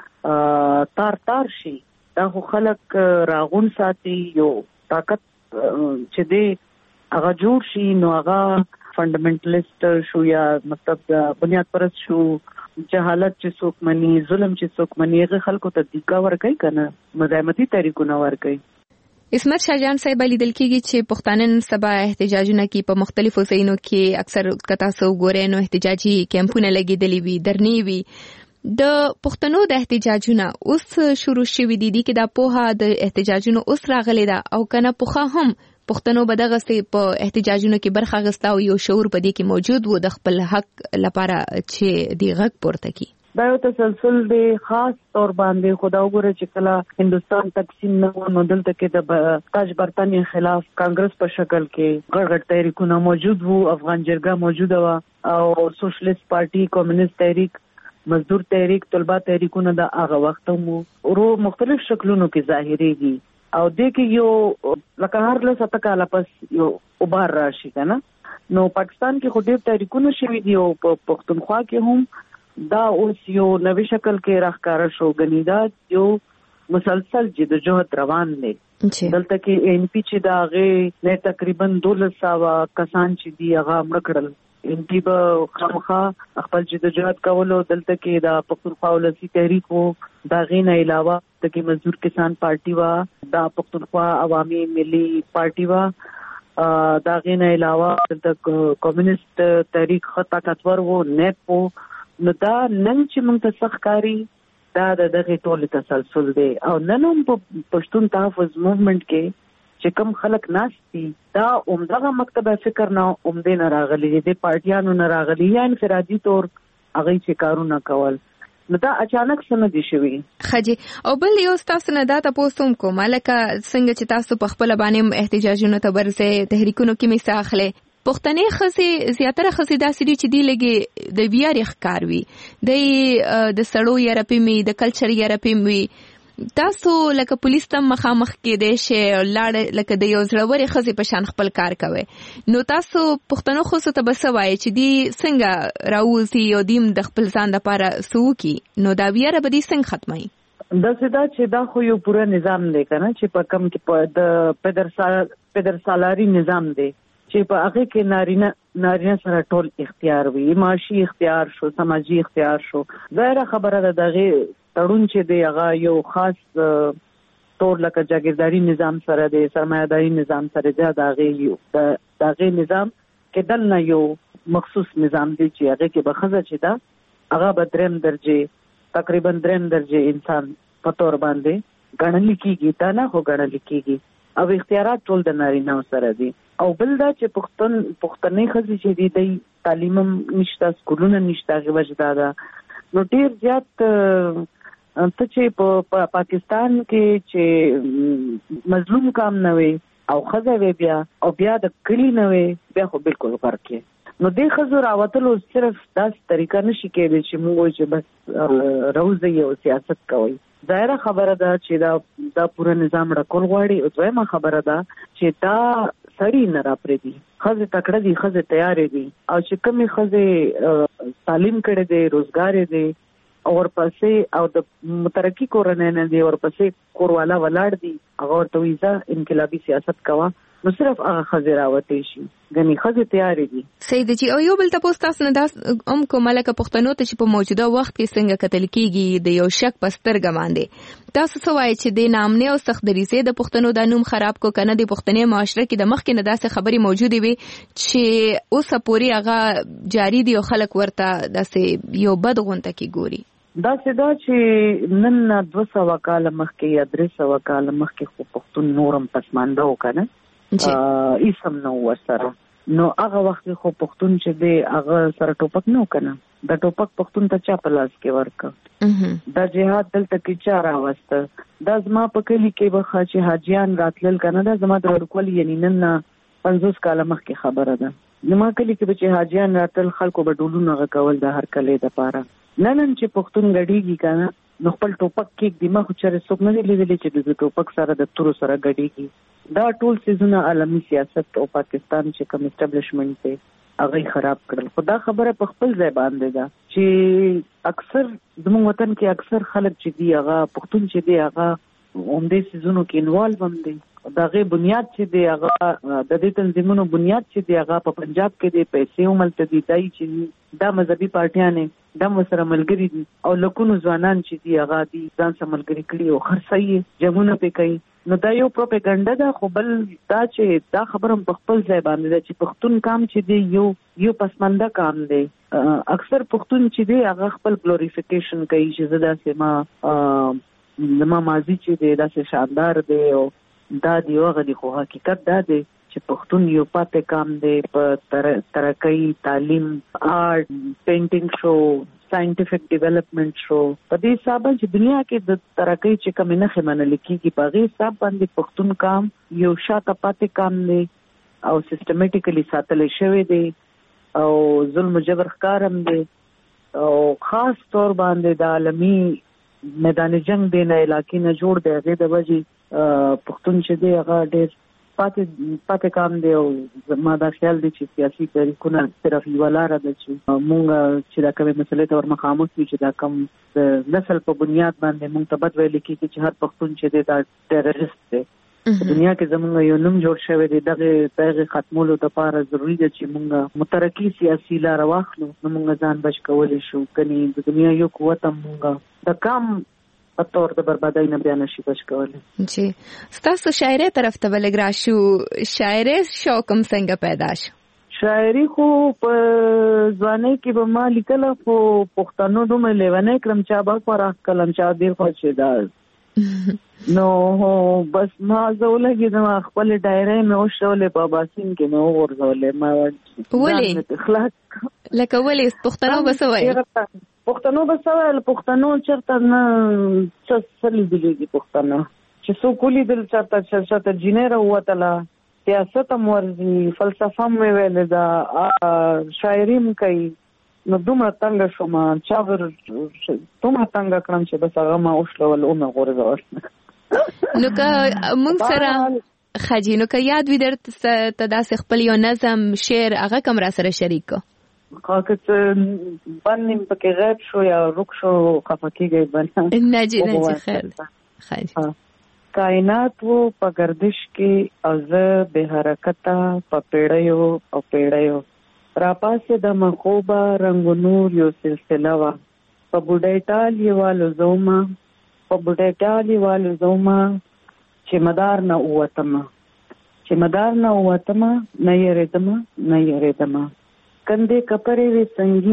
به تار تار شي دا خو خلک راغون ساتي یو طاقت چې دی هغه جوړ شي نو هغه فنډامنټلیست شو یا مطلب بنیاد پرست شو جهالت چې څوک مني ظلم چې څوک مني هغه خلکو ته دیګا ورکوي کنه مزاحمتي طریقونه ورکوي اسمت شاهجان صاحب لیدل کېږي چې پښتانه سبا احتجاجونه کوي په مختلفو ځایونو کې اکثر کتا سو ګورې نو احتجاجي کیمپونه لګېدلې وي درنې وي د پښتنو د احتجاجونه اوس شروع شوي دي دي کې دا پوها د احتجاجونو اوس راغلي دا او کنه پوها هم پښتنو بدغه سي په احتجاجونو کې برخه غستا او یو شعور په دې کې موجود وو د خپل حق لپاره چې دی غږ پورته کی دا یو تسلسل دی خاص طور باندې خدا وګوره چې کله هندستان تقسیم نه نو دلته کې د تاج برتانیې خلاف کانګرس په شکل کې غړ غړ تحریکونه موجود وو افغان جرګه موجوده و او سوشلیست پارټي کمیونست تحریک مزدور تحریک طلبه تحریکونه د هغه وخت مو ورو مختلف شکلونو کې ظاهريږي او دې کې یو لکه هر له ستا کاله پس یو وبار راشي کنه نو پاکستان کې خو ډېر تحریکونه شوي دي او په پښتونخوا کې هم دا اوس یو نوې شکل کې راښکاره شو غنی دا یو مسلسل جدوجہد روان دی دلته کې ان پی چې دا غي نه تقریبا دولس سو کسان چې دی هغه مړ کړل ان پی به خامخا خپل جدوجہد کولو دلته کې دا پښتونخوا ولسی تحریک وو دا غي نه علاوه د کې مزدور کسان پارټي وا دا پښتونخوا عوامي ملي پارټي وا دا غي نه علاوه د کمیونست تحریک خطا کتور وو نیپ وو نو دا نن چې موږ ته سخکاری دا د دغه ټول تسلسل دی او نن هم په پښتون تحفظ موومېنټ کې چې کوم خلک ناشتي دا عمدغه مکتب فکر نه عمده نه راغلي دي پارټیانو نه راغلي یا انفرادي تور هغه چې کارونه کول نو دا اچانک څنګه دي شوی خجی او بل یو تاسو نه دا تاسو کوم لکه څنګه چې تاسو په خپل باندې احتجاجونه ته ورسې تحریکونو کې می ساخله پښتنې خزي زیاتره خزي داسې دي چې دی لګي د ویار ښکار وي د د سړو یارپی می د کلچر یارپی می تاسو لکه پولیس ته مخامخ کې دی شي لاړ لکه د یو ځړوري خزي په شان خپل کار کوي نو تاسو پښتنو خو څه ته بسوي چې دی څنګه راوځي او دیم د خپل ځان لپاره سوکي نو دا ویار به دي څنګه ختمي دا سدا چې دا خو یو پوره نظام دی کنه چې په کم کې په د پدرسال پدرسالاری نظام دی چې په هغه کې نارینه نارینه سره ټول اختیار وي معاشي اختیار شو سماجی اختیار شو ظاهره خبره ده دغه تړون چې دی هغه یو خاص تور لکه جاگیرداری نظام سره دی سرمایه‌داري نظام سره دی دغه یو دغه نظام کې دلته یو مخصوص نظام دی چې هغه کې بخزه چې دا هغه بدرم درجه تقریبا درم درجه انسان په تور باندې ګڼل کېږي تا نه هو ګڼل کېږي او اختیارات ټول د نارینه سره دي او بل دا چې پښتون پښتنې خزي چې دی د تعلیم نشته سکولونه نشته غوښدا دا نو ډیر زیات ته چې په پاکستان کې چې مظلوم کام نه وي او خزه وي بیا او بیا د کلی نه وي بیا خو بالکل فرق نو د خزو راوتلو صرف داس طریقه نشي کېدای چې موږ چې بس روزي او سیاست کوي ظاهره خبره ده چې دا دا پوره نظام راکول غواړي او دویمه خبره ده چې دا سړی نه را پرې دي خزه تکړه دي خزه تیار دي او چې کمی خزه تعلیم کړي دي روزګار دي او ورپسې او د مترقی کورنۍ نه دي ورپسې کوروالا ولاړ دي هغه ورته ویزا انقلابی سیاست کوا نو صرف هغه خزه راوته شي غني خزه تیار دي سید جی او یو بل تاسو تاسو نه داس ام کومه لکه پښتنو ته چې په موجوده وخت کې څنګه قتل کیږي د یو شک پستر ګماندې تاسو سوای چې د نامنه او سخت دریزه د پښتنو د نوم خراب کو کنه د پښتنې معاشره کې د مخ کې نه داسې خبري موجوده وي چې اوسه پوری هغه جاری دی او خلک ورته داسې یو بد غونته کې ګوري دا سدا چې نن دو سو کال مخکې یا درې سو کال مخکې خو پښتون نورم پسمانده وکنه ایسم نو وسره نو هغه وخت خو پښتون چې دی هغه سره ټوپک نه وکنه د ټوپک پښتون ته چا په لاس کې ورک دا جهاد دلته کې چا راوسته دا زما په کلی کې به چې حاجیان راتلل کنه دا زما د ورکول یعنی نن پنځوس کال مخکې خبره ده زما کلی کې چې حاجیان راتل خلکو به ډولونه غکول د هر کلی د پاره نن چې پښتون غړيږي کنه نو خپل ټوپک کې دماغ چرې څوک نه لیدلی چې د ټوپک سره د تورو سره غړيږي دا ټول سيزونه عالمي سیاست او پاکستان چې کوم اسټابلیشمنت دی هغه خراب کړل. خدا خبره په خپل ځای باندې ده چې اکثر زموږ وطن کې اکثر خلک چې دی هغه پښتون چې دی هغه اومدې سيزونو کې انوالو هم دي. دغه بنیاد چې دی هغه د دې تنظیمونو بنیاد چې دی هغه په پنجاب کې دی پیسې وملته دي دای چې دا مذهبي پارټیانې دا مسره ملګری دي او لکونو ځوانان چې دی هغه دي ځان سره ملګری کړي او خرڅي جمعونه په کوي. نو دا یو پروپاګاندا ده خو بل دا چې دا خبره په خپل ځای باندې ده چې پښتون کام چې دی یو یو پسمانده کام دی. اکثر پښتون چې دی هغه خپل ګلوریفیکیشن کوي چې زدا سما زما ماضي چې دی دا څه شاندار دی او دا دی هغه دی خو حقیقت دا دی چې پښتون یو پاتې کام دی په ترقی تعلیم آرټ پینټینګ شو ساينټیفیک ډیولپمنٹ شو په دې حساب چې دنیا کې د ترقی چې کوم نه خمنه لیکيږي په هغه حساب باندې پښتون کام یو شاته پاتې کام دی او سیستماتیکلی ساتل شوی دی او ظلم جبر ښکارم دی او خاص طور باندې د عالمي میدان جنگ دی نه علاقې نه جوړ دی هغه د وجې پښتون چې دی هغه ډېر پاتې پاتې کام دی او ما دا خیال دی چې سیاسي طریقونه صرف یو لار ده چې مونږ چې دا کومه مسله ته ورمخامخ وي چې دا کوم د نسل په بنیاد باندې مونږ ته بد ویل کیږي چې هر پښتون چې دی دا ټیرریست دی. دنیا کې زمونږ یو نوم جوړ شوی دی دغه دغه ختمولو لپاره ضروری ده چې مونږ مترقي سیاسي لار واخلو نو مونږ ځان بچ کولای شو کني د دنیا یو قوت مونږ د کم په تور د بربادۍ نه بیان شي بچ کولای. جی ستاسو شاعري طرف ته بلګرا شو شاعري شوق هم څنګه پیدا شو؟ شاعري خو په ځوانۍ کې به ما لیکل خو پښتنو دومره لیونې کړم چې با پر کلم چا ډیر خوښ ده نو بس ما زولګي د خپل ډایری مې او شولې په باسین کې نو ورزولې ما ولې اخلاق لکه ولې پښتنو بسوي پښتنو بسوي پښتنو چرته نه څه لیدلې پښتنو چې څو کولی دل چرته چرته جنیره وتله سیاست هم ورزي فلسفه مې ویل دا شاعري م کوي نو دومره څنګه شوم چا ور دومره څنګه کړم چې بس هغه ما اوښلول او مې غورځول نو که مونږ سره خاجي نو که یاد وي درته داسې خپل یو نظم شعر هغه کوم را سره شریک کو خاکه څه باندې پکې غیب شو یا رک شو خفقیږي باندې نه جی نه جی خیر خاجي کائنات وو په گردش کې او زه به حرکت په پیړیو او پیړیو را پاسه د مخوبه رنگ نور یو سلسله وا په بډای ټال یوالو زوما په بډای ټال یوالو زوما چې مدار نه وتما چې مدار نه وتما نه یریدما نه یریدما کندې کپرې وی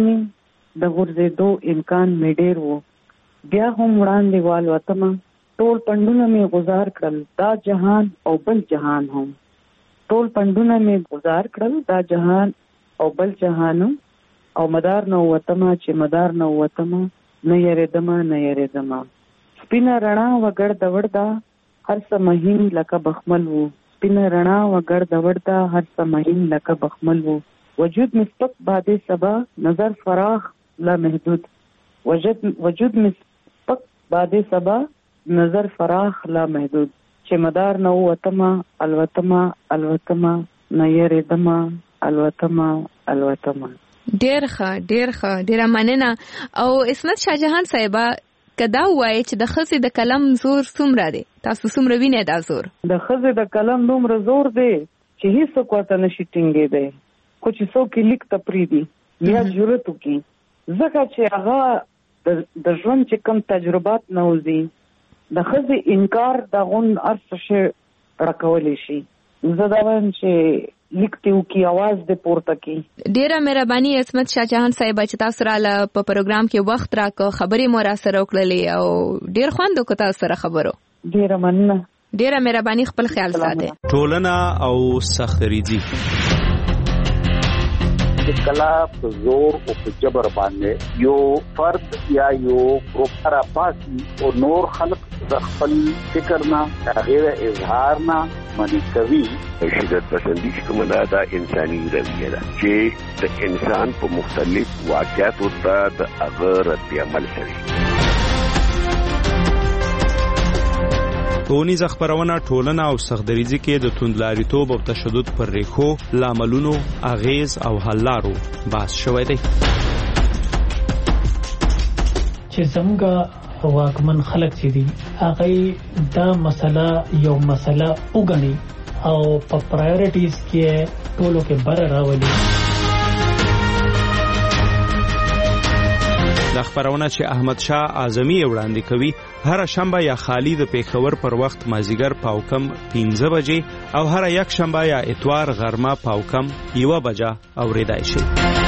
سنگینی د غرزیدو امکان مې ډېر وو بیا هم وړاندې وال وتما ټول پندونه مې گزار کړل دا جهان او بل جهان هم ټول پندونه مې گزار کړل دا جهان او بل جهان او مدار نو وتما چې مدار نو وتما نه یریدما نه یریدما سپینه رڼا وګړ د وړدا هر سمهین لکه بخمل وو سپینه رڼا وګړ د وړدا هر سمهین لکه بخمل وو وجود مسبق بعد صبا نظر فراخ لا محدود وجود وجود مسبق بعد صبا نظر فراخ لا محدود چې مدار نو وتما الوتما الوتما نه یریدما الوتما الوتما. ډیر ښه ډیر ښه ډیر مننه. او اسمت شاه جهان صاحب کدا وایي چې د خزې د کلم زور څومره دی تاسو څومره وینئ دا زور؟ د خزې د کلم دومره زور دی چې هیڅ کوته نشي ټینګېدی خو چې څوک لیک ته پریدي یا جرأت وکړي ځکه چې هغه د ژوند چې کوم تجربات نه وځي د ښځې انکار د غون ارڅ شي راکولی شي. زه دا وایم چې لیک ته وکړي اواز دې پورته کړي. ډیره مهرباني عصمت شاه جهان صاحب چې تاسو رااله په پروګرام کې وخت راکړ خبرې مو را سره وکړلې او ډیر خوند وکړ تاسو سره خبرو. ډیره مننه. ډیره مهرباني خپل خیال ساتئ. ټولنه او سختریزي چې کلا په زور او په جبر باندې یو فرد یا یو گروپ را پاسي او نور خلق د خپل فکر نه غیر اظهار نه واکمني کوي. شدت پسندي کومه دا انساني رویه ده چې د انسان په مختلف واقعاتو ته د هغه رد عمل کوي. ټولنیز خبرونه ټولنه او سختدریزي کې د توندلاریتوب او تشدد پر ریښو، لاملونو، اغیز او حل لارو بحث شوی دی. چې څنګه واکمن خلک چې دي هغه دا مسله یو مسله وګڼي او په پرایورټیز کې ټولو کې بر راولي. د خبرونه چې احمد شاه اعظمي وړاندې کوي هر شنبه یا خالی د پیښور پر وخت مازیګر پاوکم پنځه بجې او هر یک شنبه یا اتوار غرمه پاوکم یو بجه اوریدای شي.